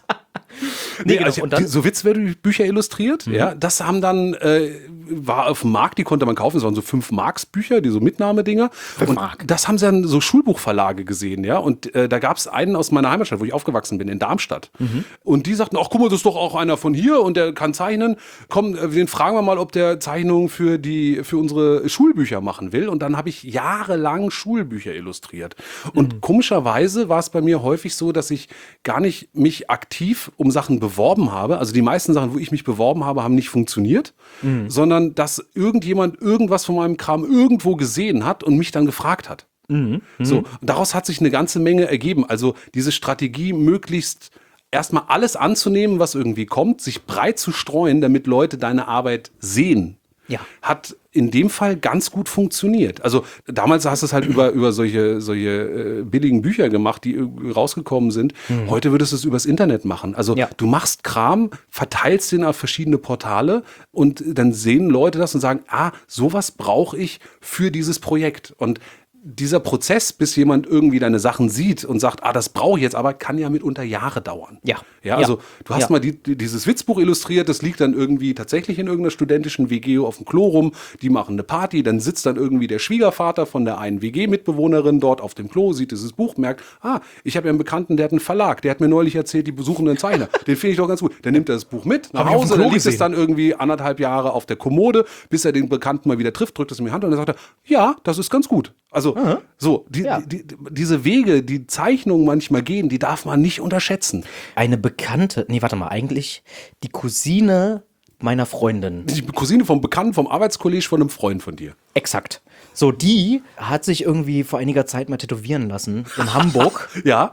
Nee, genau. also ich Und hab dann- die- so Witzbücher illustriert, ja, das haben dann, äh, war auf dem Markt, die konnte man kaufen, das waren so fünf Marks Bücher, die so Mitnahmedinger. Und Mark. das haben sie dann so Schulbuchverlage gesehen, ja, und äh, da gab es einen aus meiner Heimatstadt, wo ich aufgewachsen bin, in Darmstadt. Und die sagten, ach guck mal, das ist doch auch einer von hier und der kann zeichnen. Komm, äh, den fragen wir mal, ob der Zeichnungen für die, für unsere Schulbücher machen will. Und dann habe ich jahrelang Schulbücher illustriert. Und komischerweise war es bei mir häufig so, dass ich gar nicht mich aktiv um Sachen beworben habe. Also die meisten Sachen, wo ich mich beworben habe, haben nicht funktioniert, sondern dass irgendjemand irgendwas von meinem Kram irgendwo gesehen hat und mich dann gefragt hat. So, und daraus hat sich eine ganze Menge ergeben. Also diese Strategie, möglichst erstmal alles anzunehmen, was irgendwie kommt, sich breit zu streuen, damit Leute deine Arbeit sehen, Ja. hat in dem Fall ganz gut funktioniert. Also damals hast du es halt über, über solche, solche äh, billigen Bücher gemacht, die irgendwie rausgekommen sind. Heute würdest du es übers Internet machen. Also Ja. du machst Kram, verteilst den auf verschiedene Portale und dann sehen Leute das und sagen, ah, sowas brauche ich für dieses Projekt. Und dieser Prozess, bis jemand irgendwie deine Sachen sieht und sagt, ah, das brauche ich jetzt, aber kann ja mitunter Jahre dauern. Ja. Ja, also Ja. du hast Ja. mal die, die, dieses Witzbuch illustriert, das liegt dann irgendwie tatsächlich in irgendeiner studentischen W G auf dem Klo rum, die machen eine Party, dann sitzt dann irgendwie der Schwiegervater von der einen W G-Mitbewohnerin dort auf dem Klo, sieht dieses Buch, merkt, ah, ich habe ja einen Bekannten, der hat einen Verlag, der hat mir neulich erzählt, die besuchen einen Zeichner, den finde ich doch ganz gut. Dann nimmt er das Buch mit nach Hab ich auf dem Hause, Klo dann liegt es gesehen. dann irgendwie anderthalb Jahre auf der Kommode, bis er den Bekannten mal wieder trifft, drückt es ihm in die Hand und dann sagt er, ja, das ist ganz gut. Also so, die, Ja. die, die, diese Wege, die Zeichnungen manchmal gehen, die darf man nicht unterschätzen. Eine Bekannte, nee, warte mal, eigentlich die Cousine meiner Freundin. Die Cousine vom Bekannten, vom Arbeitskollege von einem Freund von dir. Exakt. So, die hat sich irgendwie vor einiger Zeit mal tätowieren lassen in Hamburg. Ja,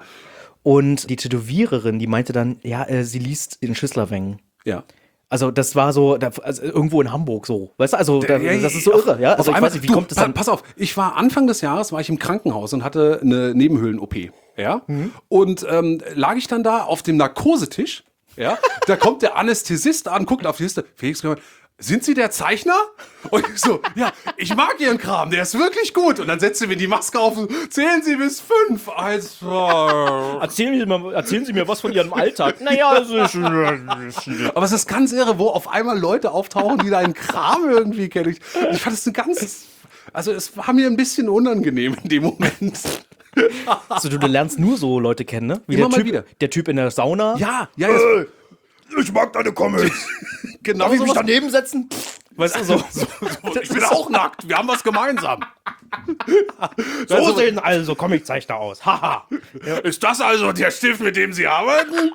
Und die Tätowiererin, die meinte dann, ja, äh, sie liest in Schüsslerwengen. ja. Also das war so, da, also irgendwo in Hamburg so. Weißt du, also da, Ja, das ist so auf- irre, ja. auf Also ich einmal- weiß nicht, wie du, kommt es pa- dann? Pass auf, ich war Anfang des Jahres, war ich im Krankenhaus und hatte eine Nebenhöhlen-O P. Ja? Und ähm, lag ich dann da auf dem Narkosetisch. Ja? Da kommt der Anästhesist an, guckt auf die Liste. Felix, sind Sie der Zeichner? Und ich so, ja, ich mag Ihren Kram, der ist wirklich gut. Und dann setzt sie mir die Maske auf und zählen Sie bis fünf. Also, Erzählen Sie, mal, erzählen Sie mir was von Ihrem Alltag. Naja, also ich, aber es ist ganz irre, wo auf einmal Leute auftauchen, die deinen Kram irgendwie kennen. Ich, ich fand es ein ganz, also es war mir ein bisschen unangenehm in dem Moment. also du, du lernst nur so Leute kennen, ne? Wie Immer der mal typ, wieder. Der Typ in der Sauna. Ja, ja, ja, Äh, ich mag deine Comics. genau Darf ich mich sowas. daneben setzen? Weißt du, so. So, ich bin auch nackt, wir haben was gemeinsam. So sehen also Comiczeichner aus. Haha. Ist das also der Stift, mit dem Sie arbeiten?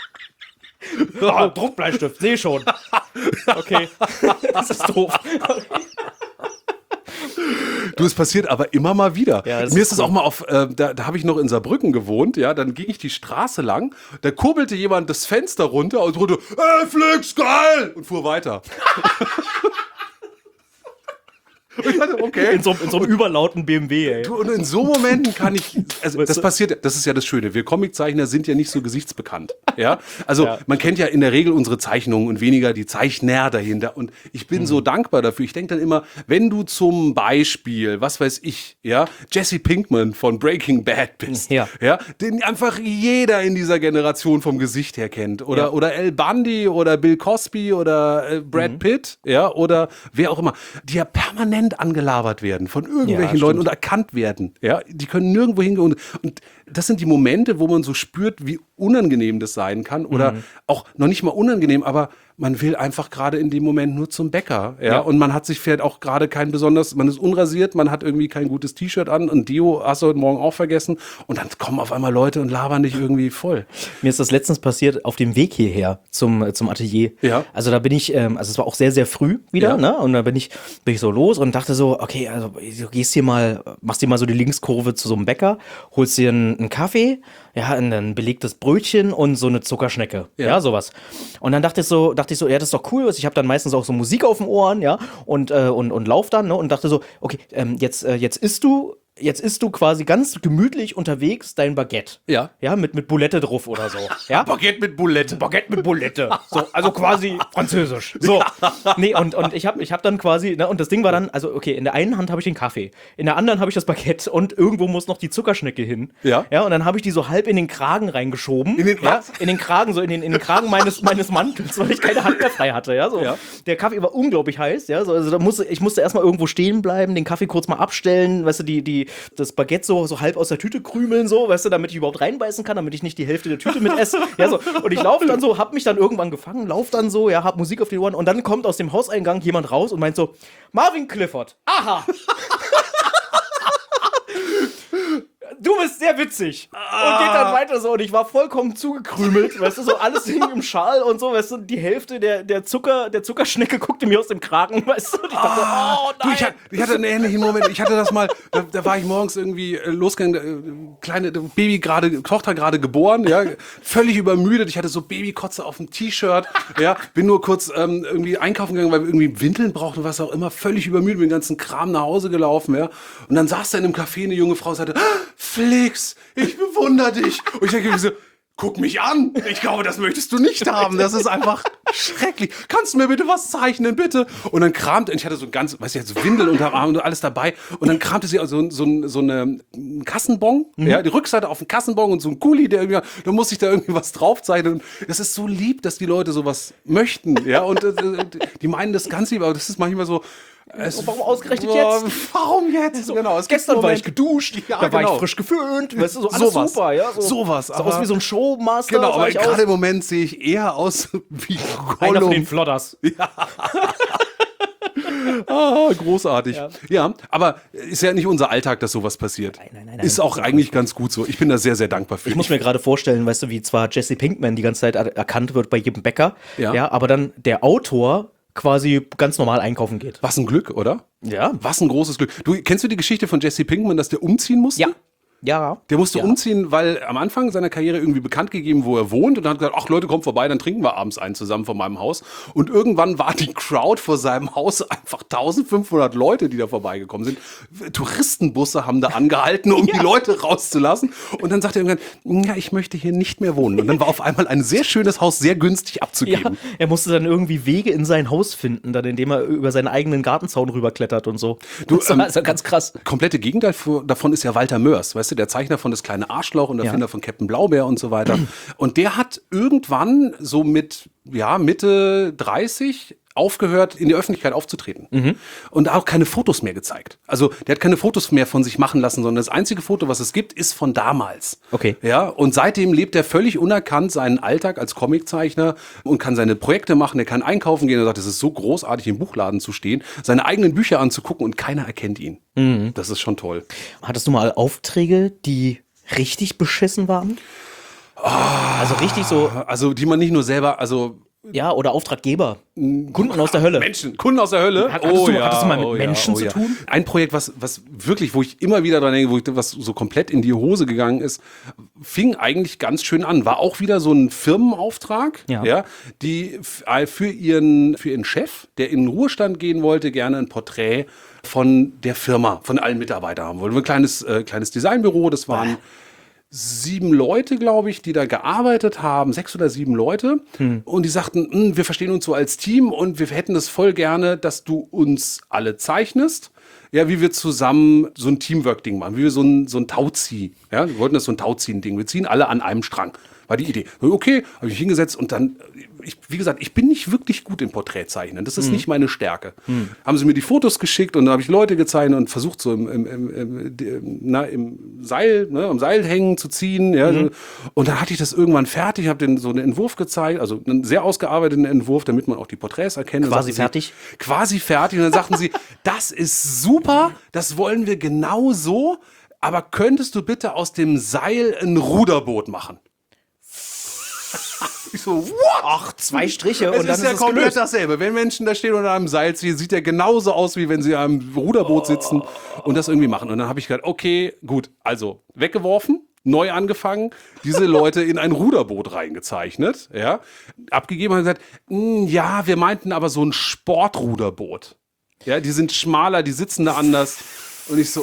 Ja, Druckbleistift, seh schon. Okay. Das ist doof. Du, es passiert aber immer mal wieder. Ja, das Mir ist ist es auch mal auf, äh, da, da habe ich noch in Saarbrücken gewohnt, ja, dann ging ich die Straße lang, da kurbelte jemand das Fenster runter und drunter, ey, Flix, geil! Und fuhr weiter. Und ich dachte, okay. In so, in so einem überlauten B M W, ey. Du, und in so Momenten kann ich, also Weißt das du? passiert, das ist ja das Schöne, wir Comiczeichner sind ja nicht so gesichtsbekannt, ja, also Ja. man kennt ja in der Regel unsere Zeichnungen und weniger die Zeichner dahinter und ich bin Mhm. so dankbar dafür, ich denke dann immer, wenn du zum Beispiel, was weiß ich, ja, Jesse Pinkman von Breaking Bad bist, Ja. ja, den einfach jeder in dieser Generation vom Gesicht her kennt oder, Ja. oder Al Bundy oder Bill Cosby oder äh, Brad Mhm. Pitt, ja, oder wer auch immer, die ja permanent angelabert werden von irgendwelchen Ja, Leuten stimmt. und erkannt werden. Ja, die können nirgendwo hingehen. Und, und das sind die Momente, wo man so spürt, wie unangenehm das sein kann. Oder Mhm. auch noch nicht mal unangenehm, aber man will einfach gerade in dem Moment nur zum Bäcker. Ja? Ja. Und man hat sich vielleicht auch gerade kein besonders, man ist unrasiert, man hat irgendwie kein gutes T-Shirt an und Deo hast du heute Morgen auch vergessen. Und dann kommen auf einmal Leute und labern dich irgendwie voll. Mir ist das letztens passiert auf dem Weg hierher zum, zum Atelier. Ja. Also da bin ich, ähm, also es war auch sehr, sehr früh wieder, Ja. ne? Und da bin ich, bin ich so los und dachte so, okay, also du gehst hier mal, machst dir mal so die Linkskurve zu so einem Bäcker, holst dir einen, einen Kaffee, ja, ein, ein belegtes Brötchen und so eine Zuckerschnecke, ja, Ja. sowas. Und dann dachte ich so, dachte ich so, ja, das ist doch cool, ich habe dann meistens auch so Musik auf den Ohren, ja, und, äh, und, und lauf dann, ne, und dachte so, okay, ähm, jetzt, äh, jetzt isst du, jetzt isst du quasi ganz gemütlich unterwegs dein Baguette. Ja. Ja, mit, mit Boulette drauf oder so, ja. Baguette mit Boulette. Baguette mit Boulette. So, also quasi französisch. So. Nee, und, und ich habe ich hab dann quasi, ne, und das Ding war dann, also okay, in der einen Hand habe ich den Kaffee, in der anderen habe ich das Baguette und irgendwo muss noch die Zuckerschnecke hin. Ja. Ja, und dann habe ich die so halb in den Kragen reingeschoben. In den ja, was? in den Kragen, so in den, in den Kragen meines, meines Mantels, weil ich keine Hand mehr frei hatte. Ja, so. Ja. Der Kaffee war unglaublich heiß, ja. So, also da musste, ich musste erstmal irgendwo stehen bleiben, den Kaffee kurz mal abstellen, weißt du, die, die, das Baguette so, so halb aus der Tüte krümeln, so, weißt du, damit ich überhaupt reinbeißen kann, damit ich nicht die Hälfte der Tüte mit esse. Ja, so. Und ich laufe dann so, hab mich dann irgendwann gefangen, lauf dann so, ja, hab Musik auf den Ohren und dann kommt aus dem Hauseingang jemand raus und meint so, Marvin Clifford, aha! Du bist sehr witzig. Und geht dann weiter so. Und ich war vollkommen zugekrümelt, weißt du, so alles hing im Schal und so, weißt du, die Hälfte der, der, Zucker, der Zuckerschnecke guckte mir aus dem Kragen, weißt du. Und ich dachte, oh Du, nein. ich, hatte, ich hatte einen ähnlichen Moment. Ich hatte das mal, da, da war ich morgens irgendwie äh, losgegangen, äh, kleine Baby gerade, Tochter gerade geboren, ja, völlig übermüdet. Ich hatte so Babykotze auf dem T-Shirt, ja, bin nur kurz ähm, irgendwie einkaufen gegangen, weil wir irgendwie Windeln brauchten, was auch immer, völlig übermüdet, mit dem ganzen Kram nach Hause gelaufen, ja. Und dann saß da in einem Café eine junge Frau und sagte, Flix, ich bewundere dich. Und ich denke mir so, guck mich an. Ich glaube, das möchtest du nicht haben. Das ist einfach schrecklich. Kannst du mir bitte was zeichnen, bitte? Und dann kramte, ich hatte so ein ganz, weißt du, so Windel unterm Arm und alles dabei. Und dann kramte sie also so, so, so eine einen Kassenbon, mhm. ja, die Rückseite auf den Kassenbon und so ein Kuli, der irgendwie, da muss ich da irgendwie was draufzeichnen. Das ist so lieb, dass die Leute sowas möchten, ja. Und äh, die meinen das ganz lieb, aber das ist manchmal so. Es, warum ausgerechnet boah, jetzt? Warum jetzt? So, genau, es gibt gestern war Momente- ich geduscht, Ja, da war genau. ich frisch geföhnt, weißt du, so alles Sowas. super, ja. So, Sowas, so aber- aus wie so ein Showmaster. Genau, sah aber ich aus. gerade im Moment sehe ich eher aus wie Einer von den Gollum. Flodders. Ah, großartig. Ja. Ja. aber ist ja nicht unser Alltag, dass sowas passiert. Nein, nein, nein, nein. Ist auch eigentlich ganz gut so. Ich bin da sehr, sehr dankbar für. Ich muss mir gerade vorstellen, weißt du, wie zwar Jesse Pinkman die ganze Zeit er erkannt wird bei jedem Bäcker, Ja. ja, aber dann der Autor quasi ganz normal einkaufen geht. Was ein Glück, oder? Ja. Was ein großes Glück. Du, kennst du die Geschichte von Jesse Pinkman, dass der umziehen musste? Ja. Ja. Der musste ja. umziehen, weil am Anfang seiner Karriere irgendwie bekannt gegeben, wo er wohnt. Und dann hat gesagt, ach Leute, kommt vorbei, dann trinken wir abends einen zusammen vor meinem Haus. Und irgendwann war die Crowd vor seinem Haus einfach eintausendfünfhundert Leute, die da vorbeigekommen sind. Touristenbusse haben da angehalten, um die Leute rauszulassen. Und dann sagt er irgendwann, ja, ich möchte hier nicht mehr wohnen. Und dann war auf einmal ein sehr schönes Haus sehr günstig Ja, abzugeben. er musste dann irgendwie Wege in sein Haus finden, dann indem er über seinen eigenen Gartenzaun rüberklettert und so. Du, das war ähm, also ganz krass. Komplette Gegenteil fu- davon ist ja Walter Mörs, weißt du, der Zeichner von Das kleine Arschloch und Erfinder Ja. von Captain Blaubeer und so weiter. Und der hat irgendwann so mit, ja, Mitte dreißig aufgehört, in die Öffentlichkeit aufzutreten. Und auch keine Fotos mehr gezeigt. Also der hat keine Fotos mehr von sich machen lassen, sondern das einzige Foto, was es gibt, ist von damals. Okay. Ja, und seitdem lebt er völlig unerkannt seinen Alltag als Comiczeichner und kann seine Projekte machen, er kann einkaufen gehen und sagt, es ist so großartig, im Buchladen zu stehen, seine eigenen Bücher anzugucken und keiner erkennt ihn. Das ist schon toll. Hattest du mal Aufträge, die richtig beschissen waren? Also richtig so, Also die man nicht nur selber, also ja, oder Auftraggeber. Kunden aus der Hölle. Menschen, Kunden aus der Hölle. Hattest du- hattest du mal mit Menschen zu tun? Ein Projekt, was, was wirklich, wo ich immer wieder dran denke, wo ich, was so komplett in die Hose gegangen ist, fing eigentlich ganz schön an. War auch wieder so ein Firmenauftrag, Ja. ja, die f- für ihren, für ihren Chef, der in den Ruhestand gehen wollte, gerne ein Porträt von der Firma, von allen Mitarbeitern haben wollte. Ein kleines, äh, kleines Designbüro, das waren sieben Leute, glaube ich, die da gearbeitet haben, sechs oder sieben Leute. Und die sagten, "Hm, wir verstehen uns so als Team und wir hätten das voll gerne, dass du uns alle zeichnest. Ja, wie wir zusammen so ein Teamwork-Ding machen, wie wir so ein, so ein Tauzieh. Ja, wir wollten das so ein Tauziehen-Ding. Wir ziehen alle an einem Strang. War die Idee. Okay, habe ich mich hingesetzt und dann, ich, wie gesagt, ich bin nicht wirklich gut im Porträtzeichnen. Das ist nicht meine Stärke. Haben sie mir die Fotos geschickt und dann habe ich Leute gezeichnet und versucht, so im, im, im, im, im, na, im Seil, ne, am Seil hängen zu ziehen. Ja, so. Und dann hatte ich das irgendwann fertig, habe den so einen Entwurf gezeigt, also einen sehr ausgearbeiteten Entwurf, damit man auch die Porträts erkennt. Und Quasi sagten fertig? Sie, quasi fertig. Und dann sagten sie, das ist super, das wollen wir genau so, aber könntest du bitte aus dem Seil ein Ruderboot machen? Ich so, what? Ach, zwei Striche Es und dann ist ist ja es komplett gelöst. dasselbe. Wenn Menschen da stehen unter einem Seil ziehen, sieht der genauso aus, wie wenn sie am Ruderboot sitzen und das irgendwie machen. Und dann habe ich gedacht, okay, gut, also weggeworfen. neu angefangen, diese Leute in ein Ruderboot reingezeichnet, ja, abgegeben und gesagt, ja, wir meinten aber so ein Sportruderboot. Ja, die sind schmaler, die sitzen da anders. Und ich so,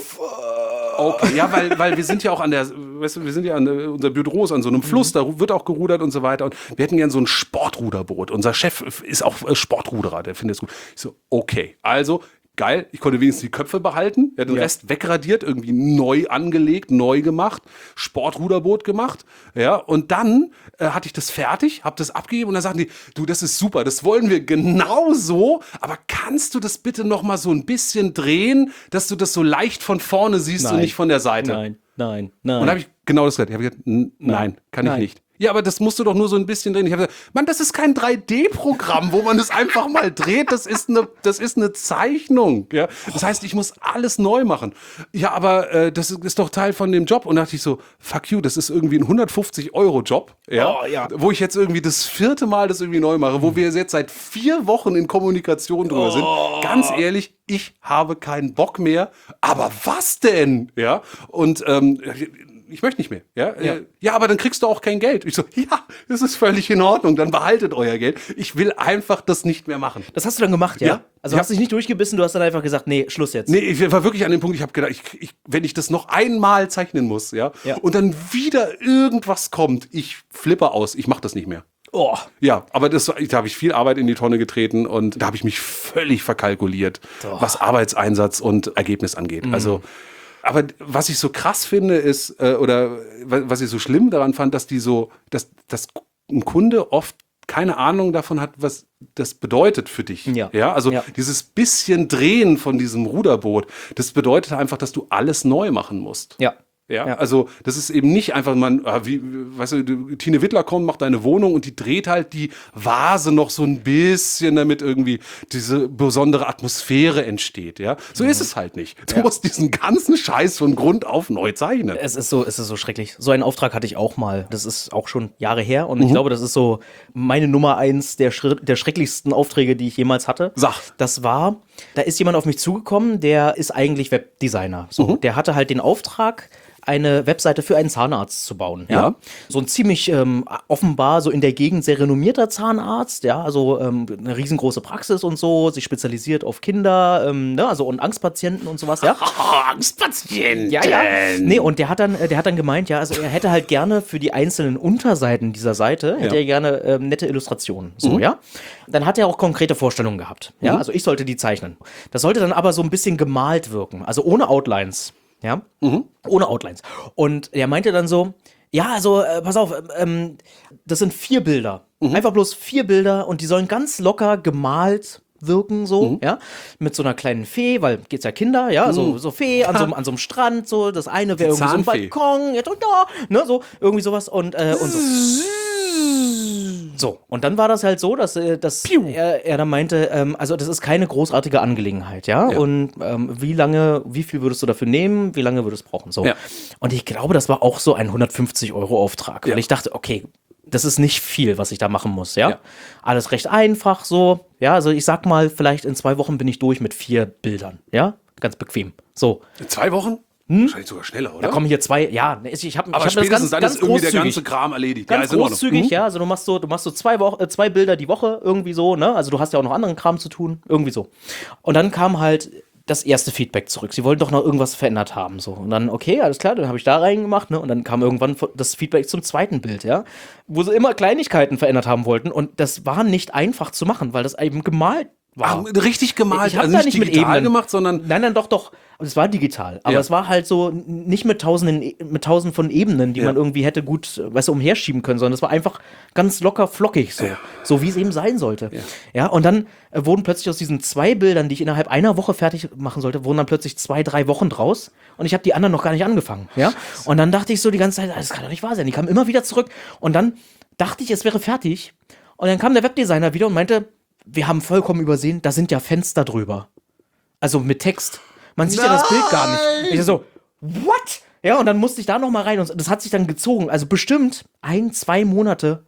okay, ja, weil, weil wir sind ja auch an der, weißt du, wir sind ja an, unser Büro ist an so einem Fluss, da wird auch gerudert und so weiter. Und wir hätten gern so ein Sportruderboot. Unser Chef ist auch Sportruderer, der findet es gut. Ich so, okay, also geil, ich konnte wenigstens die Köpfe behalten, er hat den Ja. Rest wegradiert, irgendwie neu angelegt, neu gemacht, Sportruderboot gemacht, ja, und dann äh, hatte ich das fertig, habe das abgegeben und dann sagten die, du, das ist super, das wollen wir genau so, aber kannst du das bitte noch mal so ein bisschen drehen, dass du das so leicht von vorne siehst und nicht von der Seite? Nein, nein, nein. Und da habe ich genau das gesagt, ich habe gesagt, n- nein, kann ich Nein. nicht. Ja, aber das musst du doch nur so ein bisschen drehen. Ich habe gesagt, Mann, das ist kein drei D-Programm, wo man das einfach mal dreht. Das ist eine, das ist eine Zeichnung. Ja? Das heißt, ich muss alles neu machen. Ja, aber äh, das ist doch Teil von dem Job. Und da dachte ich so, fuck you, das ist irgendwie ein hundertfünfzig Euro Job. Ja? Oh, ja. Wo ich jetzt irgendwie das vierte Mal das irgendwie neu mache, wo wir jetzt seit vier Wochen in Kommunikation drüber sind. Ganz ehrlich, ich habe keinen Bock mehr. Aber was denn? Ja, und ähm, ich möchte nicht mehr. Ja? Ja. Äh, ja, aber dann kriegst du auch kein Geld. Ich so, ja, das ist völlig in Ordnung, dann behaltet euer Geld. Ich will einfach das nicht mehr machen. Das hast du dann gemacht, ja? Ja. Also Ja. hast dich nicht durchgebissen, du hast dann einfach gesagt, nee, Schluss jetzt. Nee, ich war wirklich an dem Punkt, ich habe gedacht, ich, ich, wenn ich das noch einmal zeichnen muss, ja, Ja. und dann wieder irgendwas kommt, ich flippe aus, ich mache das nicht mehr. Oh, Ja, aber das, war- da habe ich viel Arbeit in die Tonne getreten und da habe ich mich völlig verkalkuliert, was Arbeitseinsatz und Ergebnis angeht. Also, aber was ich so krass finde, ist, äh, oder wa- was ich so schlimm daran fand, dass die so, dass, dass ein Kunde oft keine Ahnung davon hat, was das bedeutet für dich. Ja. Ja, also Ja. dieses bisschen Drehen von diesem Ruderboot, das bedeutet einfach, dass du alles neu machen musst. ja. Ja, Ja. also das ist eben nicht einfach, man, ah, wie, weißt du, du, Tine Wittler kommt, macht deine Wohnung und die dreht halt die Vase noch so ein bisschen, damit irgendwie diese besondere Atmosphäre entsteht, ja. So ist es halt nicht. Du musst diesen ganzen Scheiß von Grund auf neu zeichnen. Es ist so, es ist so schrecklich. So einen Auftrag hatte ich auch mal. Das ist auch schon Jahre her und Mhm. ich glaube, das ist so meine Nummer eins der, schri- der schrecklichsten Aufträge, die ich jemals hatte. Sag. Das war, da ist jemand auf mich zugekommen, der ist eigentlich Webdesigner. So, Mhm. der hatte halt den Auftrag, eine Webseite für einen Zahnarzt zu bauen. Ja? Ja. So ein ziemlich ähm, offenbar so in der Gegend sehr renommierter Zahnarzt, ja, also ähm, eine riesengroße Praxis und so, sich spezialisiert auf Kinder, ähm, ne, also und Angstpatienten und sowas, ja. Angstpatient. Ja, ja. Nee, und der hat dann, äh, der hat dann gemeint, ja, also er hätte halt gerne für die einzelnen Unterseiten dieser Seite, hätte Ja. er gerne ähm, nette Illustrationen. So, ja. Dann hat er auch konkrete Vorstellungen gehabt. Ja, also ich sollte die zeichnen. Das sollte dann aber so ein bisschen gemalt wirken, also ohne Outlines. Ja. Ohne Outlines. Und er meinte dann so, ja, also, äh, pass auf, ähm, das sind vier Bilder. Einfach bloß vier Bilder und die sollen ganz locker gemalt wirken, so, ja, mit so einer kleinen Fee, weil geht's ja Kinder, ja, so, so Fee an so, einem- an so einem Strand, so, das eine wäre irgendwie so ein Zahnfee. Balkon, ja, da, ne, so, irgendwie sowas und, äh, und so. So, und dann war das halt so, dass, äh, dass er, er dann meinte, ähm, also das ist keine großartige Angelegenheit, ja, Ja. und ähm, wie lange, wie viel würdest du dafür nehmen, wie lange würdest du brauchen, so. Ja. Und ich glaube, das war auch so ein hundertfünfzig Euro Auftrag, Ja. weil ich dachte, okay, das ist nicht viel, was ich da machen muss, ja? Ja. Alles recht einfach so, ja, also ich sag mal, vielleicht in zwei Wochen bin ich durch mit vier Bildern, ja, ganz bequem, so. In zwei Wochen? Wahrscheinlich sogar schneller, oder? Da kommen hier zwei, ja, ich, ich habe aber ich hab das spätestens ganz, dann ganz ist irgendwie der großzügig. ganze Kram erledigt. Ganz ist in Ordnung. großzügig, Mhm. ja. Also du machst so, du machst so zwei, Wochen, äh, zwei Bilder die Woche irgendwie so, ne? Also du hast ja auch noch anderen Kram zu tun, irgendwie so. Und dann kam halt das erste Feedback zurück. Sie wollten doch noch irgendwas verändert haben, so. Und dann, okay, alles klar, dann habe ich da reingemacht, ne? Und dann kam irgendwann das Feedback zum zweiten Bild, ja. Wo sie immer Kleinigkeiten verändert haben wollten. Und das war nicht einfach zu machen, weil das eben gemalt war. Ah, richtig gemalt, Ich hab also da nicht nicht mit digital Ebenen gemacht, sondern Nein, nein, doch, doch. Es war digital. Aber Ja. es war halt so n- nicht mit tausenden, E- mit tausenden von Ebenen, die Ja. man irgendwie hätte gut, äh, weißt du, umherschieben können, sondern es war einfach ganz locker flockig so. Ja. So wie es eben sein sollte. Ja, und dann äh, wurden plötzlich aus diesen zwei Bildern, die ich innerhalb einer Woche fertig machen sollte, wurden dann plötzlich zwei, drei Wochen draus. Und ich habe die anderen noch gar nicht angefangen. Ja. Und dann dachte ich so die ganze Zeit, das kann doch nicht wahr sein. Die kamen immer wieder zurück. Und dann dachte ich, es wäre fertig. Und dann kam der Webdesigner wieder und meinte, wir haben vollkommen übersehen, da sind ja Fenster drüber. Also mit Text. Man sieht ja das Bild gar nicht. Ich so, what? Ja, und dann musste ich da noch mal rein und das hat sich dann gezogen. Also bestimmt ein, zwei Monate ja.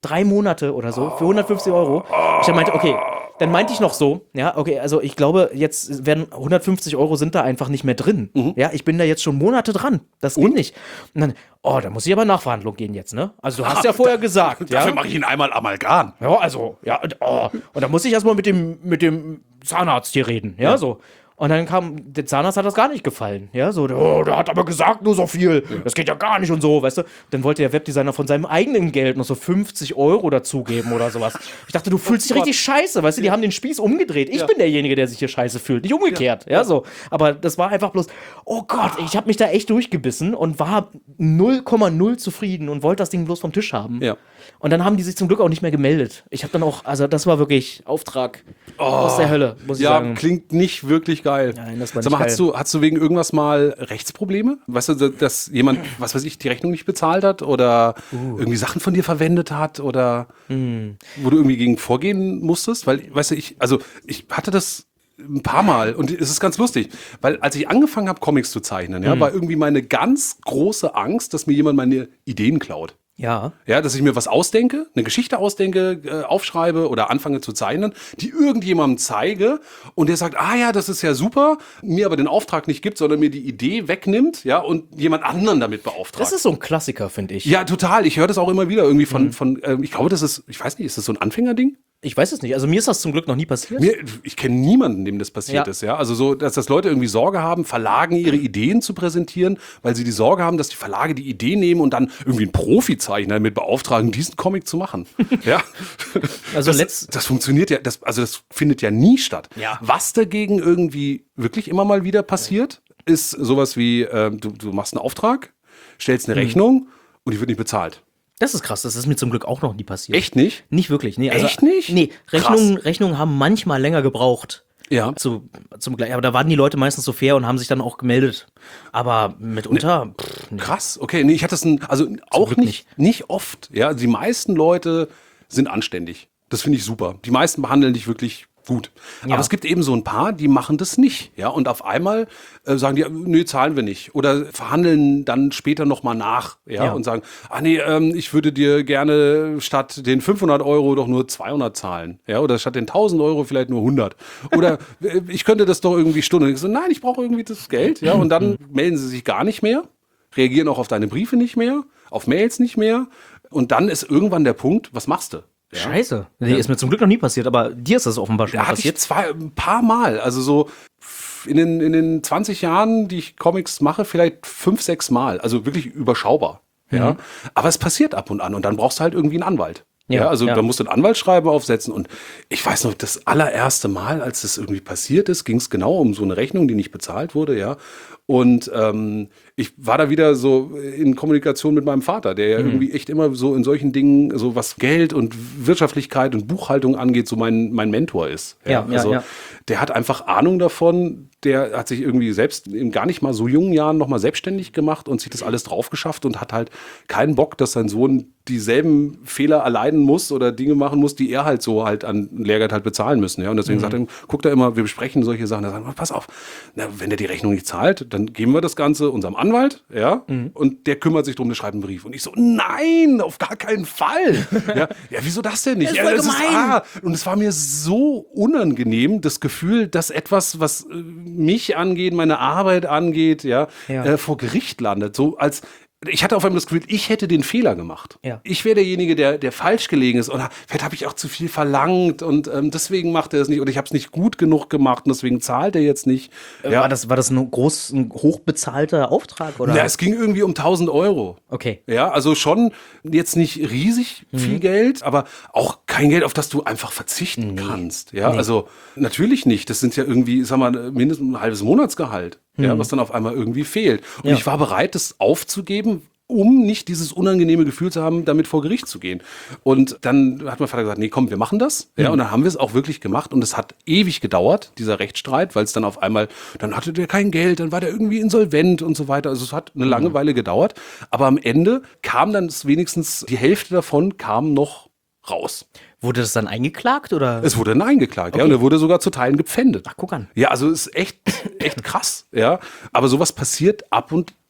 drei Monate oder so für hundertfünfzig Euro. Ich dann meinte, okay, dann meinte ich noch so, ja, okay, also ich glaube, jetzt werden hundertfünfzig Euro sind da einfach nicht mehr drin. Mhm. Ja, ich bin da jetzt schon Monate dran. Das geht nicht. Und dann, oh, da muss ich aber Nachverhandlung gehen jetzt, ne? Also du hast ja vorher gesagt, ja. Dafür mache ich ihn einmal Amalgam. Ja, also, ja, und, oh, und dann muss ich erstmal mit dem, mit dem Zahnarzt hier reden, ja, so. Und dann kam, der Zahnarzt hat das gar nicht gefallen, ja, so, oh, der hat aber gesagt nur so viel, das geht ja gar nicht und so, weißt du. Dann wollte der Webdesigner von seinem eigenen Geld noch so fünfzig Euro dazugeben oder sowas. Ich dachte, du fühlst dich richtig scheiße, weißt du, die haben den Spieß umgedreht. Ich bin derjenige, der sich hier scheiße fühlt, nicht umgekehrt, ja, so. Aber das war einfach bloß, oh Gott, ich habe mich da echt durchgebissen und war null Komma null zufrieden und wollte das Ding bloß vom Tisch haben. Ja. Und dann haben die sich zum Glück auch nicht mehr gemeldet. Ich habe dann auch, also das war wirklich Auftrag aus der Hölle, muss ich Ja, sagen. klingt nicht wirklich geil. Nein, das war Sag mal, nicht hast geil. du, hast du wegen irgendwas mal Rechtsprobleme? Weißt du, dass jemand, was weiß ich, die Rechnung nicht bezahlt hat oder Uh. irgendwie Sachen von dir verwendet hat oder Hm. wo du irgendwie gegen vorgehen musstest? Weil, weißt du, ich, also ich hatte das ein paar Mal und es ist ganz lustig, weil als ich angefangen habe, Comics zu zeichnen, Hm. ja, war irgendwie meine ganz große Angst, dass mir jemand meine Ideen klaut. Ja. Ja, dass ich mir was ausdenke, eine Geschichte ausdenke, äh, aufschreibe oder anfange zu zeichnen, die irgendjemandem zeige und der sagt, ah ja, das ist ja super, mir aber den Auftrag nicht gibt, sondern mir die Idee wegnimmt, ja, und jemand anderen damit beauftragt. Das ist so ein Klassiker, finde ich. ja, total. Ich höre das auch immer wieder irgendwie von, von ähm, ich glaube, das ist, ich weiß nicht, ist das so ein Anfängerding? Ich weiß es nicht. Also mir ist das zum Glück noch nie passiert. Mir, ich kenne niemanden, dem das passiert Ja. ist, ja. Also so, dass das Leute irgendwie Sorge haben, Verlagen ihre Ideen zu präsentieren, weil sie die Sorge haben, dass die Verlage die Idee nehmen und dann irgendwie einen Profizeichner damit beauftragen, diesen Comic zu machen. Ja. Also das, letzt- das funktioniert ja, das, also das findet ja nie statt. Ja. Was dagegen irgendwie wirklich immer mal wieder passiert, ist sowas wie, äh, du, du machst einen Auftrag, stellst Mhm. eine Rechnung und die wird nicht bezahlt. Das ist krass. Das ist mir zum Glück auch noch nie passiert. Echt nicht? Nicht wirklich. Nee, also, Echt nicht? Nee, Rechnungen, Rechnungen haben manchmal länger gebraucht. Ja. Zu, zum, aber da waren die Leute meistens so fair und haben sich dann auch gemeldet. Aber mitunter, pff, nee. Krass, okay. Nee, ich hatte es ein, also auch Glück nicht, nicht oft. Ja, also die meisten Leute sind anständig. Das finde ich super. Die meisten behandeln dich wirklich gut. Ja. Aber es gibt eben so ein paar, die machen das nicht. Ja, und auf einmal äh, sagen die, nö, zahlen wir nicht. Oder verhandeln dann später nochmal nach. Ja, Ja. und sagen, ah nee, ähm, ich würde dir gerne statt den fünfhundert Euro doch nur zweihundert zahlen. Ja, oder statt den tausend Euro vielleicht nur hundert. Oder äh, ich könnte das doch irgendwie Stunde. Ich so, nein, ich brauche irgendwie das Geld. Ja, und dann melden sie sich gar nicht mehr. Reagieren auch auf deine Briefe nicht mehr, auf Mails nicht mehr. Und dann ist irgendwann der Punkt, was machst du? Ja. Scheiße. Nee, ist mir zum Glück noch nie passiert, aber dir ist das offenbar schon Da hatte ich passiert. zwei, ein paar Mal, also so in den, in den zwanzig Jahren, die ich Comics mache, vielleicht fünf, sechs Mal. Also wirklich überschaubar. Ja. Aber es passiert ab und an und dann brauchst du halt irgendwie einen Anwalt. Ja, Ja, also ja. da musst du ein Anwaltsschreiben aufsetzen und ich weiß noch, das allererste Mal, als das irgendwie passiert ist, ging es genau um so eine Rechnung, die nicht bezahlt wurde, ja. Und ähm, ich war da wieder so in Kommunikation mit meinem Vater, der ja Mhm. irgendwie echt immer so in solchen Dingen, so was Geld und Wirtschaftlichkeit und Buchhaltung angeht, so mein, mein Mentor ist. Ja, ja, also ja. der hat einfach Ahnung davon, der hat sich irgendwie selbst in gar nicht mal so jungen Jahren nochmal selbstständig gemacht und sich das alles drauf geschafft und hat halt keinen Bock, dass sein Sohn dieselben Fehler erleiden muss oder Dinge machen muss, die er halt so halt an Lehrgeld halt bezahlen müssen. Ja? Und deswegen sagt er, guckt er immer, wir besprechen solche Sachen, da sagen wir, pass auf, na, wenn der die Rechnung nicht zahlt, dann geben wir das Ganze unserem Anwalt, ja, und der kümmert sich drum, der schreibt einen Brief. Und ich so, nein, auf gar keinen Fall. ja, ja, wieso das denn nicht? Das ist ja, voll das gemein. ah, und es war mir so unangenehm, das Gefühl, dass etwas, was äh, mich angeht, meine Arbeit angeht, ja, Ja. Äh, vor Gericht landet. So als ich hatte auf einmal das Gefühl, ich hätte den Fehler gemacht. Ja. Ich wäre derjenige, der, der falsch gelegen ist. Oder vielleicht habe ich auch zu viel verlangt und ähm, deswegen macht er es nicht. Oder ich habe es nicht gut genug gemacht und deswegen zahlt er jetzt nicht. Äh, War das, war das ein groß, ein hochbezahlter Auftrag? Oder? Ja, es ging irgendwie um tausend Euro. Okay. Ja, also schon jetzt nicht riesig viel Geld, aber auch kein Geld, auf das du einfach verzichten kannst. Ja, also natürlich nicht. Das sind ja irgendwie, sag mal, mindestens ein halbes Monatsgehalt, ja, was dann auf einmal irgendwie fehlt. Und Ja. ich war bereit, das aufzugeben, um nicht dieses unangenehme Gefühl zu haben, damit vor Gericht zu gehen. Und dann hat mein Vater gesagt, nee, komm, wir machen das. Ja, und dann haben wir es auch wirklich gemacht. Und es hat ewig gedauert, dieser Rechtsstreit, weil es dann auf einmal, dann hatte der kein Geld, dann war der irgendwie insolvent und so weiter. Also es hat eine lange Weile gedauert. Aber am Ende kam dann wenigstens, die Hälfte davon kam noch raus. Wurde das dann eingeklagt oder? Es wurde dann eingeklagt, ja, und er wurde sogar zu Teilen gepfändet. Ach, guck an. Ja, also ist echt, echt krass, ja. Aber sowas passiert ab und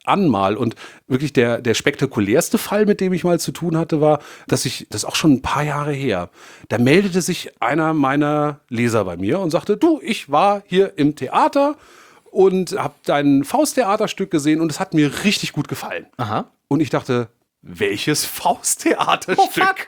an mal. Und wirklich der, der spektakulärste Fall, mit dem ich mal zu tun hatte, war, dass ich, das ist auch schon ein paar Jahre her, da meldete sich einer meiner Leser bei mir und sagte, du, ich war hier im Theater und habe dein Fausttheaterstück gesehen und es hat mir richtig gut gefallen. Aha. Und ich dachte, welches Fausttheaterstück?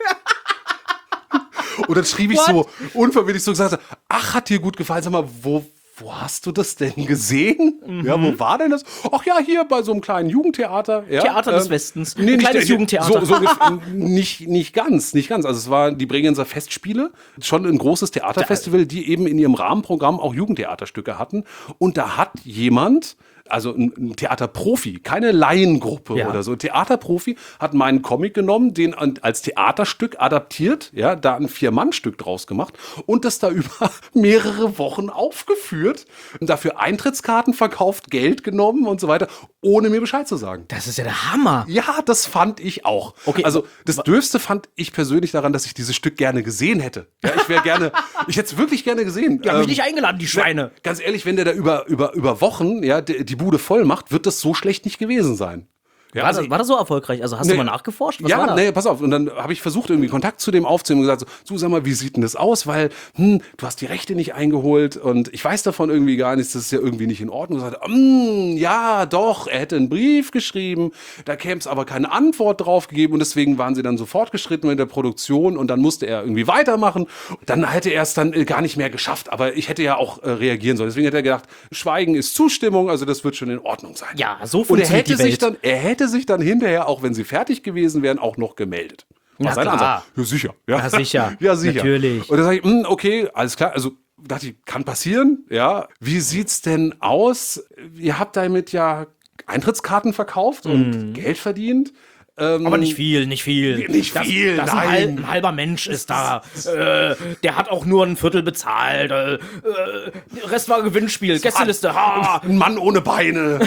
Und dann schrieb ich so unverbindlich so gesagt, ach, hat dir gut gefallen, sag mal, wo, wo hast du das denn gesehen? Mhm. Ja, wo war denn das? Ach ja, hier bei so einem kleinen Jugendtheater. Ja, Theater des ähm, Westens. Nee, Ein nicht, kleines äh, Jugendtheater. So, so ungefähr, nicht, nicht ganz, nicht ganz. Also es war die Bregenzer Festspiele, schon ein großes Theaterfestival, die eben in ihrem Rahmenprogramm auch Jugendtheaterstücke hatten. Und da hat jemand, also ein, ein Theaterprofi, keine Laiengruppe Ja. oder so, ein Theaterprofi hat meinen Comic genommen, den an, als Theaterstück adaptiert, ja, da ein Vier-Mann-Stück draus gemacht und das da über mehrere Wochen aufgeführt und dafür Eintrittskarten verkauft, Geld genommen und so weiter, ohne mir Bescheid zu sagen. Das ist ja der Hammer. Ja, das fand ich auch. Okay. Also das Dürfste fand ich persönlich daran, dass ich dieses Stück gerne gesehen hätte. Ja, ich wäre gerne, ich hätte es wirklich gerne gesehen. Die haben mich Ähm, nicht eingeladen, die Schweine. Ganz ehrlich, wenn der da über, über, über Wochen ja, die, die Bude voll macht, wird das so schlecht nicht gewesen sein. Ja, War also das, war das so erfolgreich? Also hast Nee. du mal nachgeforscht? Was ja, war da? nee, pass auf. Und dann habe ich versucht, irgendwie Kontakt zu dem aufzunehmen und gesagt, so, du sag mal, wie sieht denn das aus? Weil, hm, du hast die Rechte nicht eingeholt und ich weiß davon irgendwie gar nichts, das ist ja irgendwie nicht in Ordnung. Und sagte, hm, ja, doch, er hätte einen Brief geschrieben, da käme es aber keine Antwort drauf gegeben und deswegen waren sie dann so fortgeschritten mit der Produktion und dann musste er irgendwie weitermachen. Dann hätte er es dann äh, gar nicht mehr geschafft, aber ich hätte ja auch äh, reagieren sollen. Deswegen hat er gedacht, Schweigen ist Zustimmung, also das wird schon in Ordnung sein. Ja, so Und er funktioniert hätte die sich Welt. dann, er hätte sich dann hinterher, auch wenn sie fertig gewesen wären, auch noch gemeldet. War Na seine klar. Ansage. Ja, sicher. Ja, Ja, sicher. ja, sicher. Natürlich. Und dann sage ich, hm, okay, alles klar. Also dachte ich, kann passieren. Ja. Wie sieht's denn aus? Ihr habt damit ja Eintrittskarten verkauft und Geld verdient. Ähm, Aber nicht viel, nicht viel. Nicht das, viel, das nein. Ein, halb, ein halber Mensch ist da. Äh, der hat auch nur ein Viertel bezahlt. Äh, äh, der Rest war Gewinnspiel, Gästeliste. Ha. Ein Mann ohne Beine.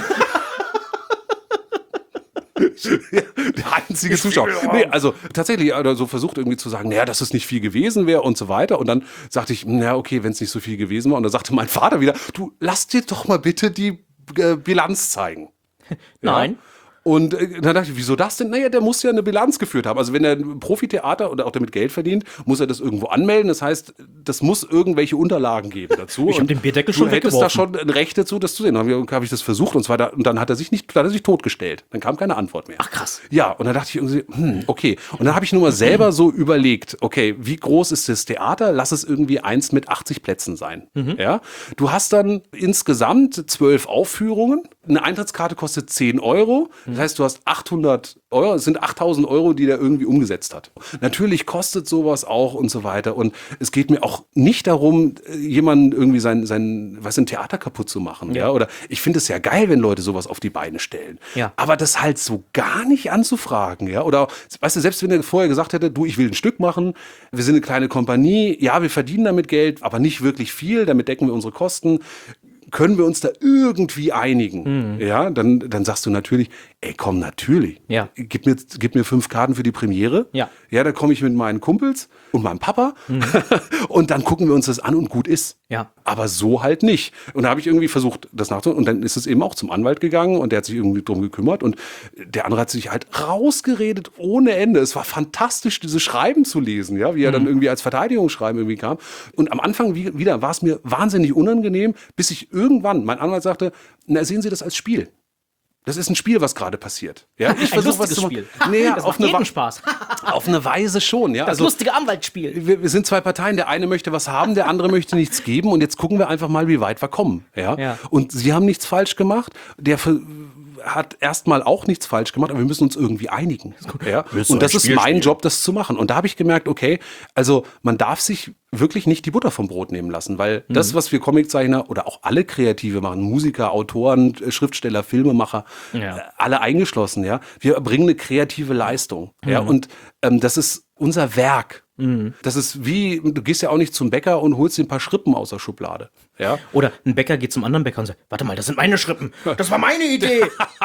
Der einzige Zuschauer. Nee, also tatsächlich also versucht irgendwie zu sagen, naja, dass es nicht viel gewesen wäre und so weiter. Und dann sagte ich, na okay, wenn es nicht so viel gewesen war. Und dann sagte mein Vater wieder, du lass dir doch mal bitte die äh, Bilanz zeigen. Nein. Ja? Und äh, dann dachte ich, wieso das denn? Naja, der muss ja eine Bilanz geführt haben. Also wenn er ein Profitheater oder auch damit Geld verdient, muss er das irgendwo anmelden. Das heißt, das muss irgendwelche Unterlagen geben dazu. Ich hab Und den Bierdeckel du schon hättest da weggeworfen. schon ein Recht dazu, das zu sehen. Dann habe ich, hab ich das versucht und, so weiter. Und dann hat er sich nicht, dann hat er sich totgestellt. Dann kam keine Antwort mehr. Ach, krass. Ja, und dann dachte ich irgendwie, hm, okay. Und dann habe ich nur mal selber so überlegt, okay, wie groß ist das Theater? Lass es irgendwie eins mit achtzig Plätzen sein. Ja? Du hast dann insgesamt zwölf Aufführungen. Eine Eintrittskarte kostet zehn Euro. Das heißt, du hast achthundert Euro. Es sind achttausend Euro, die der irgendwie umgesetzt hat. Natürlich kostet sowas auch und so weiter. Und es geht mir auch nicht darum, jemanden irgendwie sein, sein, was ein Theater kaputt zu machen. Ja. Ja? Oder ich finde es ja geil, wenn Leute sowas auf die Beine stellen. Ja. Aber das halt so gar nicht anzufragen, ja. Oder weißt du, selbst wenn er vorher gesagt hätte, du, ich will ein Stück machen, wir sind eine kleine Kompanie, ja, wir verdienen damit Geld, aber nicht wirklich viel, damit decken wir unsere Kosten. Können wir uns da irgendwie einigen? Mhm. Ja, dann, dann sagst du natürlich, ey, komm, natürlich. Ja. Gib mir, gib mir fünf Karten für die Premiere. Ja. Ja, da komme ich mit meinen Kumpels und meinem Papa Mhm. und dann gucken wir uns das an und gut ist. Ja. Aber so halt nicht. Und da habe ich irgendwie versucht, das nachzuholen. Und dann ist es eben auch zum Anwalt gegangen und der hat sich irgendwie drum gekümmert. Und der andere hat sich halt rausgeredet ohne Ende. Es war fantastisch, diese Schreiben zu lesen, ja, wie er dann irgendwie als Verteidigungsschreiben irgendwie kam. Und am Anfang wie, wieder war es mir wahnsinnig unangenehm, bis ich irgendwann, mein Anwalt sagte, na, sehen Sie das als Spiel. Das ist ein Spiel, was gerade passiert. Ja, ich Ein versuche was lustiges zu Spiel. Nee, Das auf macht eine, jedem Wa- Spaß. auf eine Weise schon. Ja, Das also, lustige Anwaltsspiel. wir, wir sind zwei Parteien. Der eine möchte was haben, der andere möchte nichts geben. Und jetzt gucken wir einfach mal, wie weit wir kommen. Ja? Ja. Und Sie haben nichts falsch gemacht. Der ver- hat erstmal auch nichts falsch gemacht, aber wir müssen uns irgendwie einigen. Ja? Willst du Und das ein ist Spiel mein spielen? Job, das zu machen. Und da habe ich gemerkt, okay, also man darf sich wirklich nicht die Butter vom Brot nehmen lassen, weil Mhm. das, was wir Comiczeichner oder auch alle Kreative machen, Musiker, Autoren, Schriftsteller, Filmemacher, Ja. äh, alle eingeschlossen, ja, wir bringen eine kreative Leistung. Ja? Und ähm, das ist unser Werk. Das ist wie, du gehst ja auch nicht zum Bäcker und holst dir ein paar Schrippen aus der Schublade. Ja? Oder ein Bäcker geht zum anderen Bäcker und sagt, warte mal, das sind meine Schrippen. Das war meine Idee.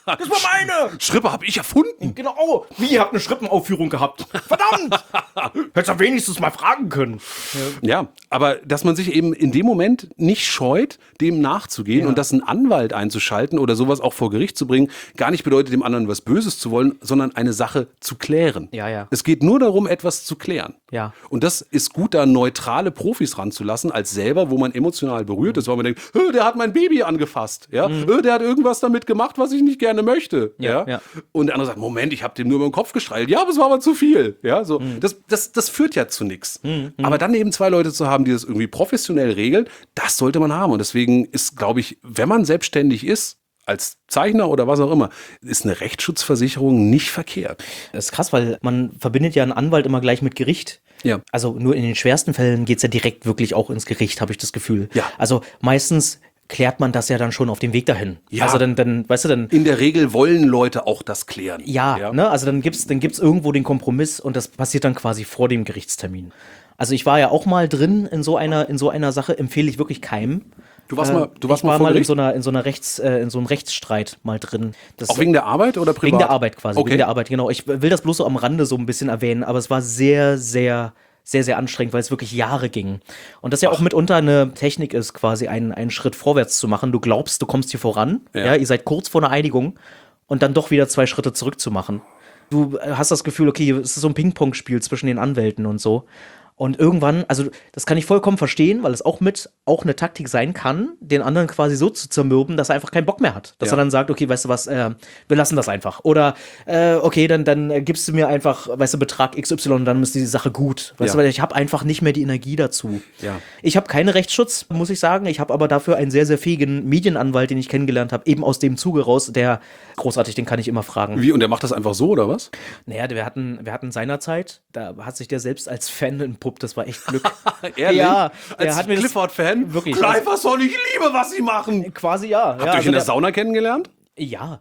Das war meine! Schrippe habe ich erfunden. Genau, wie, ihr habt eine Schrippenaufführung gehabt. Verdammt! Hättest du wenigstens mal fragen können. Ja, aber dass man sich eben in dem Moment nicht scheut, dem nachzugehen Ja. und dass ein Anwalt einzuschalten oder sowas auch vor Gericht zu bringen, gar nicht bedeutet, dem anderen was Böses zu wollen, sondern eine Sache zu klären. Ja, ja. Es geht nur darum, etwas zu klären. Ja. Und das ist gut, da neutrale Profis ranzulassen, als selber, wo man emotional berührt ist, weil man denkt, "Hö, der hat mein Baby angefasst, ja, Hö, der hat irgendwas damit gemacht, was ich nicht gerne möchte, ja. Ja, ja. Und der andere sagt, Moment, ich habe dem nur über den Kopf gestreichelt, ja, aber es war aber zu viel, ja, so. Das, das, das führt ja zu nichts. Aber dann eben zwei Leute zu haben, die das irgendwie professionell regeln, das sollte man haben. Und deswegen ist, glaube ich, wenn man selbstständig ist, als Zeichner oder was auch immer, ist eine Rechtsschutzversicherung nicht verkehrt. Das ist krass, weil man verbindet ja einen Anwalt immer gleich mit Gericht. Ja. Also nur in den schwersten Fällen geht's ja direkt wirklich auch ins Gericht, habe ich das Gefühl. Ja. Also meistens klärt man das ja dann schon auf dem Weg dahin. Ja. Also dann, dann, weißt du, dann In der Regel wollen Leute auch das klären. Ja, ne? Also dann gibt's, dann gibt's irgendwo den Kompromiss und das passiert dann quasi vor dem Gerichtstermin. Also ich war ja auch mal drin in so einer, in so einer Sache, empfehle ich wirklich keinem. Du warst mal, du warst ich war mal vor mal in Gericht? so einer, in so einer Rechts, äh, in so einem Rechtsstreit mal drin. Das Auch wegen der Arbeit oder privat? Wegen der Arbeit quasi, Okay. wegen der Arbeit, genau. Ich will das bloß so am Rande so ein bisschen erwähnen, aber es war sehr, sehr, sehr, sehr anstrengend, weil es wirklich Jahre ging. Und das ja auch mitunter eine Technik ist, quasi einen, einen Schritt vorwärts zu machen. Du glaubst, du kommst hier voran, Ja. ja, ihr seid kurz vor einer Einigung und dann doch wieder zwei Schritte zurück zu machen. Du hast das Gefühl, okay, es ist so ein Ping-Pong-Spiel zwischen den Anwälten und so. Und irgendwann, also das kann ich vollkommen verstehen, weil es auch mit auch eine Taktik sein kann, den anderen quasi so zu zermürben, dass er einfach keinen Bock mehr hat. Dass Ja. er dann sagt, okay, weißt du was, äh, wir lassen das einfach. Oder, äh, okay, dann, dann äh, gibst du mir einfach, weißt du, Betrag X Y und dann ist die Sache gut. Weißt Ja. du, weil ich habe einfach nicht mehr die Energie dazu. Ja. Ich habe keinen Rechtsschutz, muss ich sagen. Ich habe aber dafür einen sehr, sehr fähigen Medienanwalt, den ich kennengelernt habe, eben aus dem Zuge raus, der großartig, den kann ich immer fragen. Wie, und der macht das einfach so, oder was? Naja, wir hatten, wir hatten seinerzeit, da hat sich der selbst als Fan entpuppt, das war echt Glück. Ehrlich? Ja, der Als hat mir das- Clifford-Fan? Wirklich. Clifford, ich liebe, was sie machen. Quasi ja. Habt ihr euch in der Sauna kennengelernt? Ja.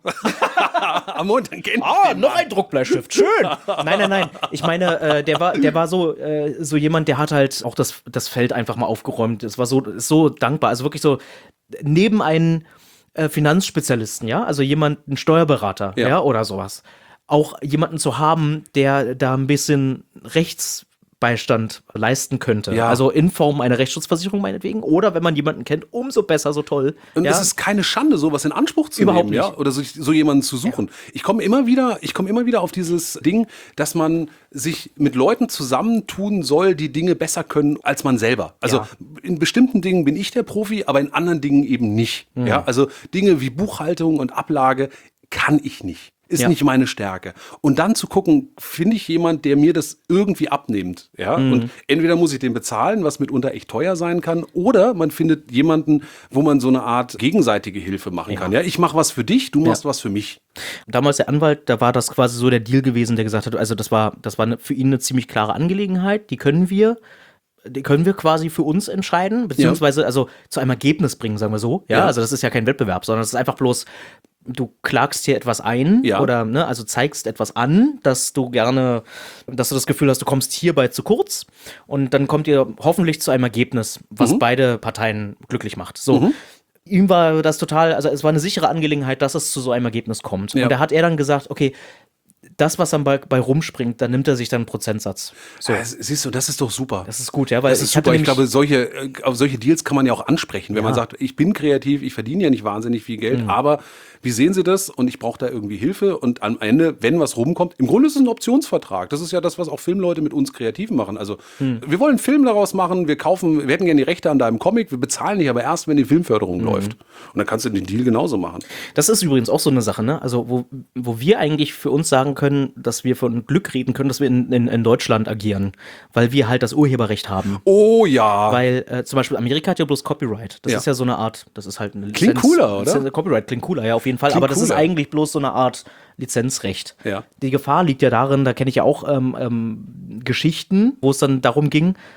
Am Mond, dann kennt Ah, noch ein Druckbleistift, schön. Nein, nein, nein. Ich meine, äh, der war, der war so, äh, so jemand, der hat halt auch das, das Feld einfach mal aufgeräumt. Es war so, so dankbar. Also wirklich so neben einen äh, Finanzspezialisten, ja, also jemanden Steuerberater, Ja. ja. oder sowas. Auch jemanden zu haben, der da ein bisschen Rechtsbeistand leisten könnte. Ja. Also in Form einer Rechtsschutzversicherung meinetwegen. Oder wenn man jemanden kennt, umso besser, so toll. Und ja? es ist keine Schande, sowas in Anspruch zu Überhaupt nehmen, ja, nicht. oder so, so jemanden zu suchen. Ich komme immer wieder, ich komme immer wieder auf dieses Ding, dass man sich mit Leuten zusammentun soll, die Dinge besser können als man selber. Also Ja. in bestimmten Dingen bin ich der Profi, aber in anderen Dingen eben nicht. Mhm. Ja, also Dinge wie Buchhaltung und Ablage kann ich nicht. Ist Ja. nicht meine Stärke. Und dann zu gucken, finde ich jemand, der mir das irgendwie abnimmt. Ja? Mhm. Und entweder muss ich den bezahlen, was mitunter echt teuer sein kann, oder man findet jemanden, wo man so eine Art gegenseitige Hilfe machen kann. Ja? Ich mache was für dich, du machst was für mich. Damals der Anwalt, da war das quasi so der Deal gewesen, der gesagt hat, also das war, das war eine, für ihn eine ziemlich klare Angelegenheit, die können wir, die können wir quasi für uns entscheiden, beziehungsweise also zu einem Ergebnis bringen, sagen wir so. Ja, Ja. also das ist ja kein Wettbewerb, sondern es ist einfach bloß, du klagst hier etwas ein Ja. oder ne, also zeigst etwas an, dass du gerne, dass du das Gefühl hast, du kommst hierbei zu kurz und dann kommt ihr hoffentlich zu einem Ergebnis, was Mhm. beide Parteien glücklich macht. So. Ihm war das total, also es war eine sichere Angelegenheit, dass es zu so einem Ergebnis kommt. Ja. Und da hat er dann gesagt, okay, das, was dann bei, bei rumspringt, da nimmt er sich dann einen Prozentsatz. So. Ja, siehst du, das ist doch super. Das ist gut, ja, weil Das ist ich hatte super. Ich nämlich- glaube, solche, äh, auf solche Deals kann man ja auch ansprechen, wenn Ja. man sagt, ich bin kreativ, ich verdiene ja nicht wahnsinnig viel Geld, Mhm. aber wie sehen Sie das? Und ich brauche da irgendwie Hilfe. Und am Ende, wenn was rumkommt, im Grunde ist es ein Optionsvertrag. Das ist ja das, was auch Filmleute mit uns Kreativen machen. Also Mhm. wir wollen einen Film daraus machen, wir kaufen, wir hätten gerne die Rechte an deinem Comic, wir bezahlen dich aber erst, wenn die Filmförderung Mhm. läuft. Und dann kannst du den Deal genauso machen. Das ist übrigens auch so eine Sache, ne? Also, wo, wo wir eigentlich für uns sagen können, dass wir von Glück reden können, dass wir in, in, in Deutschland agieren, weil wir halt das Urheberrecht haben. Oh ja. Weil äh, zum Beispiel Amerika hat ja bloß Copyright. Das Ja. ist ja so eine Art, das ist halt eine Klingt cooler, oder? Lizenz- Copyright klingt cooler, ja, auf jeden Fall. Klingt aber das ist cooler. eigentlich bloß so eine Art Lizenzrecht. Ja. Die Gefahr liegt ja darin, da kenne ich ja auch ähm, ähm, Geschichten, wo es dann darum ging,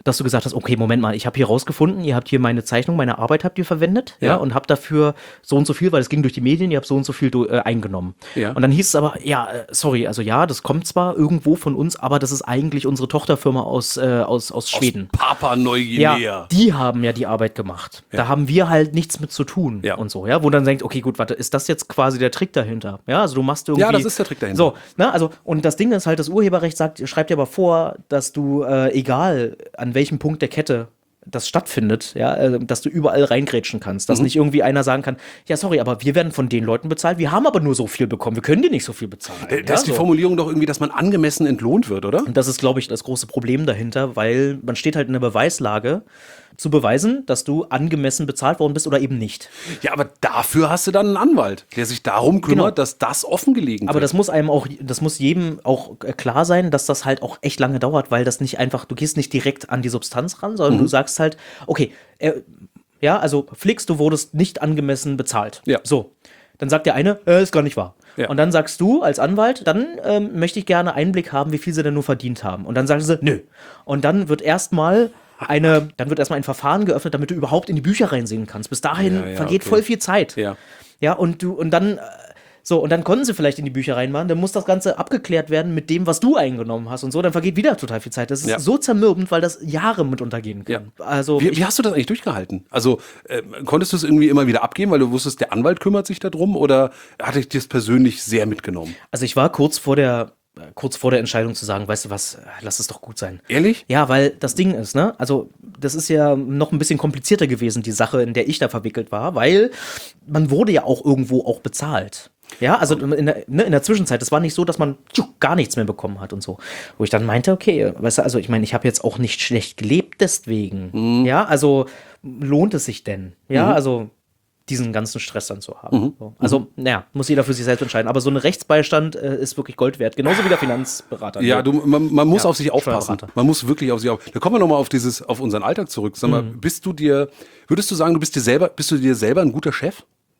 dass du gesagt hast, okay, Moment mal, ich habe hier rausgefunden, ihr habt hier meine Zeichnung, meine Arbeit habt ihr verwendet, ja, Ja. und habt dafür so und so viel, weil es ging durch die Medien, ihr habt so und so viel äh, eingenommen. Ja. Und dann hieß es aber, ja, äh, sorry, also ja, das kommt zwar irgendwo von uns, aber das ist eigentlich unsere Tochterfirma aus, äh, aus, aus Schweden. Papua Neuguinea. Ja, die haben ja die Arbeit gemacht. Da haben wir halt nichts mit zu tun Ja. und so, ja, wo dann denkt, okay, gut, warte, ist das jetzt quasi der Trick dahinter? Ja, also du machst irgendwie. Ja, das ist der Trick dahinter. So, ne, also, und das Ding ist halt, das Urheberrecht sagt, schreibt dir aber vor, dass du, äh, egal an welchem Punkt der Kette das stattfindet, ja, äh, dass du überall reingrätschen kannst, dass Mhm. nicht irgendwie einer sagen kann, ja, sorry, aber wir werden von den Leuten bezahlt, wir haben aber nur so viel bekommen, wir können dir nicht so viel bezahlen. Da ja, ist die so. Formulierung doch irgendwie, dass man angemessen entlohnt wird, oder? Und das ist, glaube ich, das große Problem dahinter, weil man steht halt in der Beweislage, zu beweisen, dass du angemessen bezahlt worden bist oder eben nicht. Ja, aber dafür hast du dann einen Anwalt, der sich darum kümmert, Genau. dass das offengelegen Aber wird. das muss einem auch, das muss jedem auch äh, klar sein, dass das halt auch echt lange dauert, weil das nicht einfach, du gehst nicht direkt an die Substanz ran, sondern Mhm. du sagst halt, okay, äh, ja, also Flix, du wurdest nicht angemessen bezahlt. Ja. So. Dann sagt der eine, äh, ist gar nicht wahr. Ja. Und dann sagst du als Anwalt, dann ähm, möchte ich gerne Einblick haben, wie viel sie denn nur verdient haben. Und dann sagen sie, nö. Und dann wird erstmal eine, dann wird erstmal ein Verfahren geöffnet, damit du überhaupt in die Bücher reinsehen kannst. Bis dahin Ja, ja, vergeht okay. voll viel Zeit. Ja. Ja, und du, und dann, äh, so, und dann konnten sie vielleicht in die Bücher reinmachen, dann muss das Ganze abgeklärt werden mit dem, was du eingenommen hast und so, dann vergeht wieder total viel Zeit. Das ist Ja. so zermürbend, weil das Jahre mit untergehen kann. Also, Wie, ich, wie hast du das eigentlich durchgehalten? Also äh, konntest du es irgendwie immer wieder abgeben, weil du wusstest, der Anwalt kümmert sich darum, oder hat dich das persönlich sehr mitgenommen? also ich war kurz vor der, äh, kurz vor der Entscheidung zu sagen, weißt du was, äh, lass es doch gut sein. Ehrlich? Ja, weil das Ding ist, ne, also das ist ja noch ein bisschen komplizierter gewesen, die Sache, in der ich da verwickelt war, weil man wurde ja auch irgendwo auch bezahlt. Ja, also in der, ne, in der Zwischenzeit, es war nicht so, dass man tschuh, gar nichts mehr bekommen hat und so. Wo ich dann meinte, okay, weißt du, also ich meine, ich habe jetzt auch nicht schlecht gelebt deswegen. Ja, also lohnt es sich denn? Ja, also diesen ganzen Stress dann zu haben. So. Also, naja, muss jeder für sich selbst entscheiden. Aber so ein Rechtsbeistand äh, ist wirklich Gold wert. Genauso wie der Finanzberater. Ja, du, man, man muss Ja, auf sich aufpassen. Steuerberater. Man muss wirklich auf sich aufpassen. Da kommen wir nochmal auf dieses, auf unseren Alltag zurück. Sag mal, Mhm. bist du dir, würdest du sagen, du bist dir selber, bist du dir selber ein guter Chef?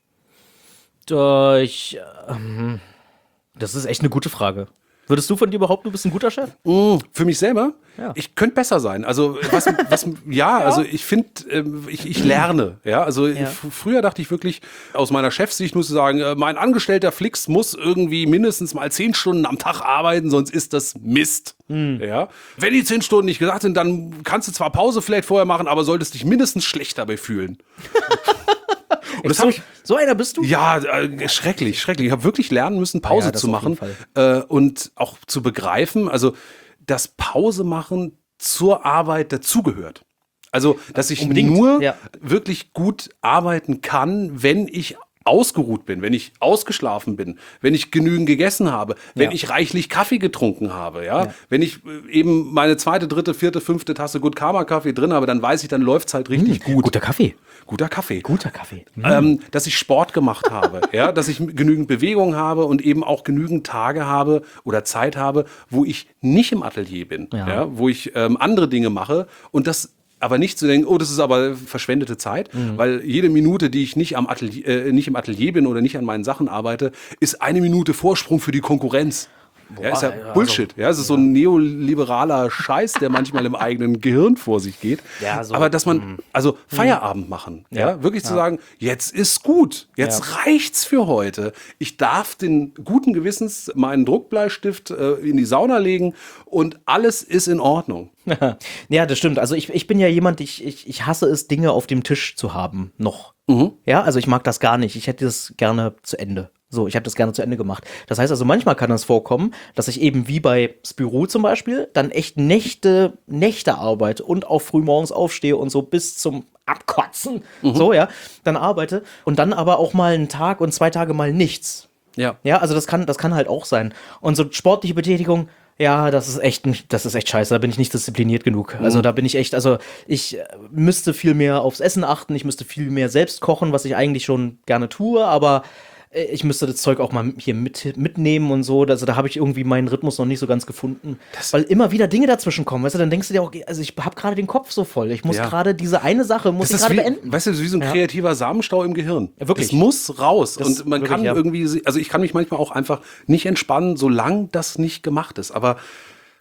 Äh, ich, ähm, das ist echt eine gute Frage. Würdest du von dir behaupten, du bist ein guter Chef? Mm, Für mich selber? Ja. Ich könnte besser sein. Also was, was ja, also ich finde, ähm, ich, ich lerne. Ja, also Ja. f- früher dachte ich wirklich aus meiner Chefsicht nur zu sagen, äh, mein Angestellter Flix muss irgendwie mindestens mal zehn Stunden am Tag arbeiten, sonst ist das Mist. Hm. Ja, wenn die zehn Stunden nicht gesagt sind, dann kannst du zwar Pause vielleicht vorher machen, aber solltest dich mindestens schlecht dabei fühlen. Und das so, habe ich so einer bist du? ja, äh, schrecklich, schrecklich. Ich habe wirklich lernen müssen, Pause Ja, das zu auf jeden machen äh, und auch zu begreifen, also dass Pause machen zur Arbeit dazugehört. Also, dass ich Unbedingt, nur ja. wirklich gut arbeiten kann, wenn ich ausgeruht bin, wenn ich ausgeschlafen bin, wenn ich genügend gegessen habe, wenn Ja. ich reichlich Kaffee getrunken habe, ja, wenn ich äh, eben meine zweite, dritte, vierte, fünfte Tasse Good Karma Kaffee drin habe, dann weiß ich, dann läuft's halt richtig gut. Guter Kaffee. Guter Kaffee. Guter Kaffee. Ähm, dass ich Sport gemacht habe, ja, dass ich genügend Bewegung habe und eben auch genügend Tage habe oder Zeit habe, wo ich nicht im Atelier bin, ja. Ja. wo ich ähm, andere Dinge mache und das aber nicht zu denken, oh, das ist aber verschwendete Zeit, weil jede Minute, die ich nicht am Atelier, äh, nicht im Atelier bin oder nicht an meinen Sachen arbeite, ist eine Minute Vorsprung für die Konkurrenz. Ja, ist ja ja, Bullshit. Ja, es ist so ein neoliberaler Scheiß, der manchmal im eigenen Gehirn vor sich geht. Ja, so, Aber dass man, also Feierabend machen, ja, Ja, wirklich zu sagen, jetzt ist gut, jetzt Ja. reicht's für heute. Ich darf den guten Gewissens meinen Druckbleistift äh, in die Sauna legen und alles ist in Ordnung. Ja, das stimmt. Also ich, ich bin ja jemand, ich, ich, ich hasse es, Dinge auf dem Tisch zu haben, noch. Mhm. Ja, also ich mag das gar nicht. Ich hätte das gerne zu Ende. So, ich habe das gerne zu Ende gemacht. Das heißt also, manchmal kann es vorkommen, dass ich eben wie bei Spirou zum Beispiel dann echt Nächte, Nächte arbeite und auch früh morgens aufstehe und so bis zum Abkotzen, so, ja, dann arbeite und dann aber auch mal einen Tag und zwei Tage mal nichts. Ja. Ja, also das kann, das kann halt auch sein. Und so sportliche Betätigung, ja, das ist echt, ein- das ist echt scheiße. Da bin ich nicht diszipliniert genug. Also da bin ich echt, also ich äh, müsste viel mehr aufs Essen achten. Ich müsste viel mehr selbst kochen, was ich eigentlich schon gerne tue, aber äh, ich müsste das Zeug auch mal hier mit, mitnehmen und so. Also da habe ich irgendwie meinen Rhythmus noch nicht so ganz gefunden. Weil immer wieder Dinge dazwischen kommen. Weißt du, dann denkst du dir auch, also ich habe gerade den Kopf so voll. Ich muss Ja. gerade diese eine Sache, muss Das ich ist gerade wie, beenden. weißt du, das ist wie so ein Ja. kreativer Samenstau im Gehirn. Ja, wirklich. Es muss raus. Das und man wirklich, kann ja. irgendwie, also ich kann mich manchmal auch einfach nicht entspannen, solange das nicht gemacht ist. Aber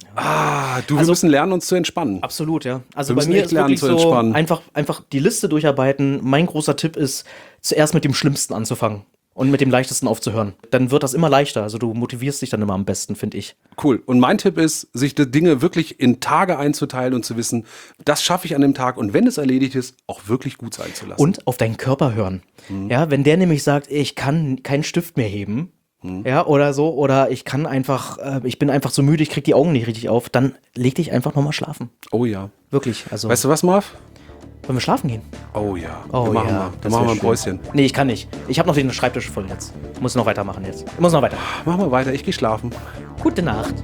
Ah, du, wir Also- müssen lernen, uns zu entspannen. Absolut, ja. Also Wir bei müssen mir echt ist lernen wirklich zu so, entspannen. einfach, einfach die Liste durcharbeiten. Mein großer Tipp ist, zuerst mit dem Schlimmsten anzufangen und mit dem Leichtesten aufzuhören. Dann wird das immer leichter. Also du motivierst dich dann immer am besten, finde ich. Cool. Und mein Tipp ist, sich die Dinge wirklich in Tage einzuteilen und zu wissen, das schaffe ich an dem Tag und wenn es erledigt ist, auch wirklich gut sein zu lassen. Und auf deinen Körper hören. Ja, wenn der nämlich sagt, ich kann keinen Stift mehr heben, ja, oder so, oder ich kann einfach, äh, ich bin einfach so müde, ich krieg die Augen nicht richtig auf, dann leg dich einfach nochmal schlafen. Oh ja. Wirklich. Also, Weißt du was, Marv? wollen wir schlafen gehen? Oh ja. Oh wir machen ja, mal. das Wir machen wär mal ein schön. Päuschen. Nee, ich kann nicht. Ich habe noch den Schreibtisch voll jetzt. Muss noch weitermachen jetzt. Ich muss noch weiter. Machen wir weiter, ich gehe schlafen. Gute Nacht.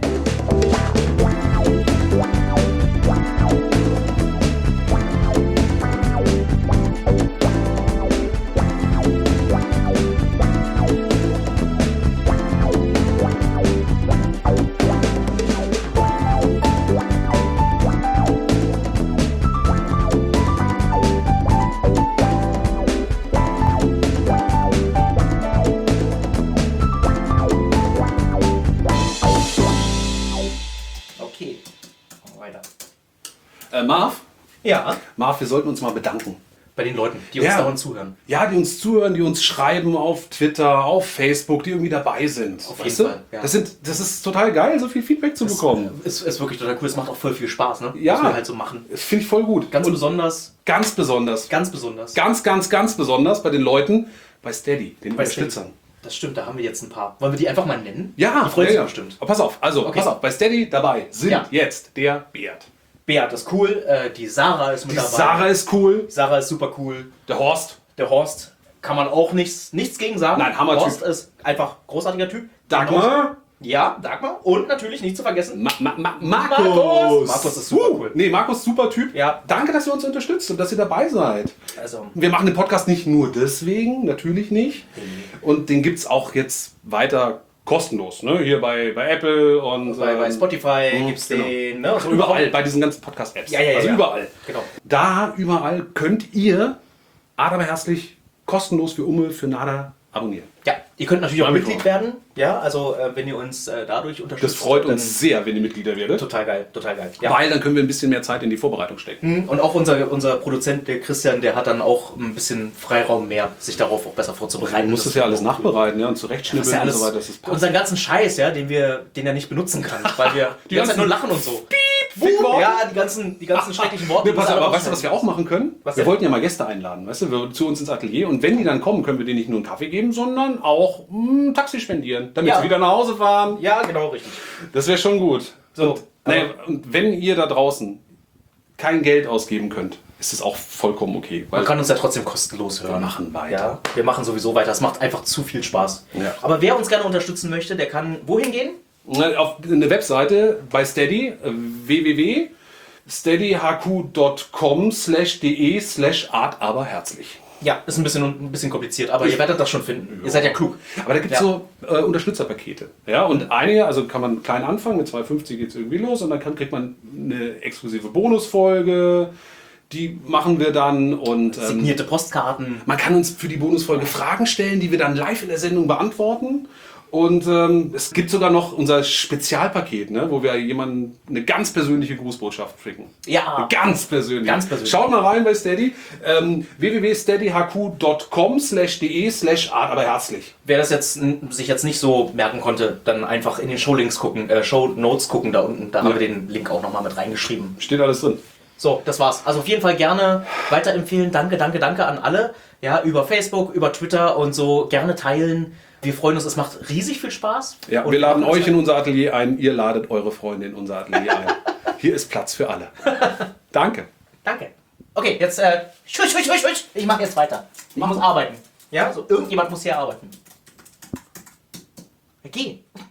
Okay. Weiter. Äh, Marv? Ja. Marv, wir sollten uns mal bedanken. Bei den Leuten, die uns Ja. dauernd zuhören. Ja, die uns zuhören, die uns schreiben auf Twitter, auf Facebook, die irgendwie dabei sind. Auf Weißt jeden du? Fall, ja. Das, sind, das ist total geil, so viel Feedback zu bekommen. Ist, ist wirklich total cool. Es macht auch voll viel Spaß, ne? Ja. Was wir halt so machen. Das finde ich voll gut. Ganz Und besonders, ganz besonders. ganz besonders. Ganz, ganz, ganz besonders bei den Leuten bei Steady, den Bei Unterstützern. Steady. Das stimmt, da haben wir jetzt ein paar. Wollen wir die einfach mal nennen? Ja, Die freuen ja, sich ja. bestimmt. Aber pass auf, also Okay. pass auf, bei Steady dabei sind Ja. jetzt der Beat. Beat ist cool, äh, die Sarah ist mit Die dabei. Sarah ist cool, Sarah ist super cool. der Horst, Der Horst kann man auch nichts, nichts gegen sagen. Nein, Hammer-Typ. Horst ist einfach großartiger Typ. Dagmar, Ja, Dagmar. Und natürlich nicht zu vergessen. Ma Ma Ma Markus. Markus. Markus ist super Uh, cool. Nee, Markus, super Typ. Ja. Danke, dass ihr uns unterstützt und dass ihr dabei seid. Also, Wir machen den Podcast nicht nur deswegen, natürlich nicht. Und den gibt es auch jetzt weiter kostenlos. Ne? Hier bei, bei Apple und bei, bei ähm, Spotify mhm, gibt's genau. den. Ne? Also überall, bei diesen ganzen Podcast-Apps. Ja, ja, ja, also ja. überall. Genau. Da überall könnt ihr Adam herzlich kostenlos für Umme, für Nada abonnieren. Ja, ihr könnt natürlich auch Mal Mitglied mitmachen. werden. Ja, also äh, wenn ihr uns äh, dadurch unterstützt. Das freut dann- uns sehr, wenn ihr Mitglieder werdet. Total geil, total geil. Ja. Weil dann können wir ein bisschen mehr Zeit in die Vorbereitung stecken. Und auch unser, unser Produzent, der Christian, der hat dann auch ein bisschen Freiraum mehr, sich darauf auch besser vorzubereiten. Du musst das ja alles nachbereiten, ja, und Das zurechtschnibbeln ist ja und alles so weiter. Das ist passt. unseren ganzen Scheiß, ja, den wir, den er nicht benutzen kann, weil wir die ganze Zeit nur lachen und so. Fickworte. Ja, die ganzen, die ganzen schrecklichen Worte. Nee, pass, müssen aber alle weißt du, was wir auch machen können? Was wir denn? wollten ja mal Gäste einladen, weißt du, wir, zu uns ins Atelier. Und wenn die dann kommen, können wir denen nicht nur einen Kaffee geben, sondern auch ein Taxi spendieren, damit Ja. sie wieder nach Hause fahren. Ja, genau, richtig. Das wäre schon gut. So, Und, naja, und wenn ihr da draußen kein Geld ausgeben könnt, ist es auch vollkommen okay. Weil Man kann uns ja trotzdem kostenlos hören. Wir machen weiter. Ja, wir machen sowieso weiter. Es macht einfach zu viel Spaß. Ja. Aber wer uns gerne unterstützen möchte, der kann wohin gehen? auf eine Webseite bei Steady, äh, w w w punkt steadyhq punkt com slash de slash art aber herzlich. Ja, ist ein bisschen, ein bisschen kompliziert, aber ihr werdet das schon finden. Ihr seid ja klug. Aber da gibt es Ja. so äh, Unterstützerpakete. Ja, und einige, also kann man klein anfangen, mit zwei fünfzig geht es irgendwie los und dann kann, kriegt man eine exklusive Bonusfolge, die machen wir dann und ähm, Signierte Postkarten. man kann uns für die Bonusfolge Fragen stellen, die wir dann live in der Sendung beantworten. Und ähm, es gibt sogar noch unser Spezialpaket, ne, wo wir jemandem eine ganz persönliche Grußbotschaft schicken. Ja. Eine ganz persönlich. Ganz persönlich. Schaut mal rein bei Steady. Ähm, w w w punkt steadyhq punkt com slash de slash art aber herzlich. Wer das jetzt n- sich jetzt nicht so merken konnte, dann einfach in den Showlinks gucken, äh, Show Notes gucken da unten. Da haben wir den Link auch nochmal mit reingeschrieben. Steht alles drin. So, das war's. Also auf jeden Fall gerne weiterempfehlen. Danke, danke, danke an alle. Ja, über Facebook, über Twitter und so gerne teilen. Wir freuen uns, es macht riesig viel Spaß. Ja, Und wir laden machen euch uns- in unser Atelier ein, ihr ladet eure Freunde in unser Atelier ein. Hier ist Platz für alle. Danke. Danke. Okay, jetzt, äh, schusch, schusch, schusch, schusch. Ich mache jetzt weiter. Ich muss arbeiten. Ja, so irgendjemand muss hier arbeiten. Geh.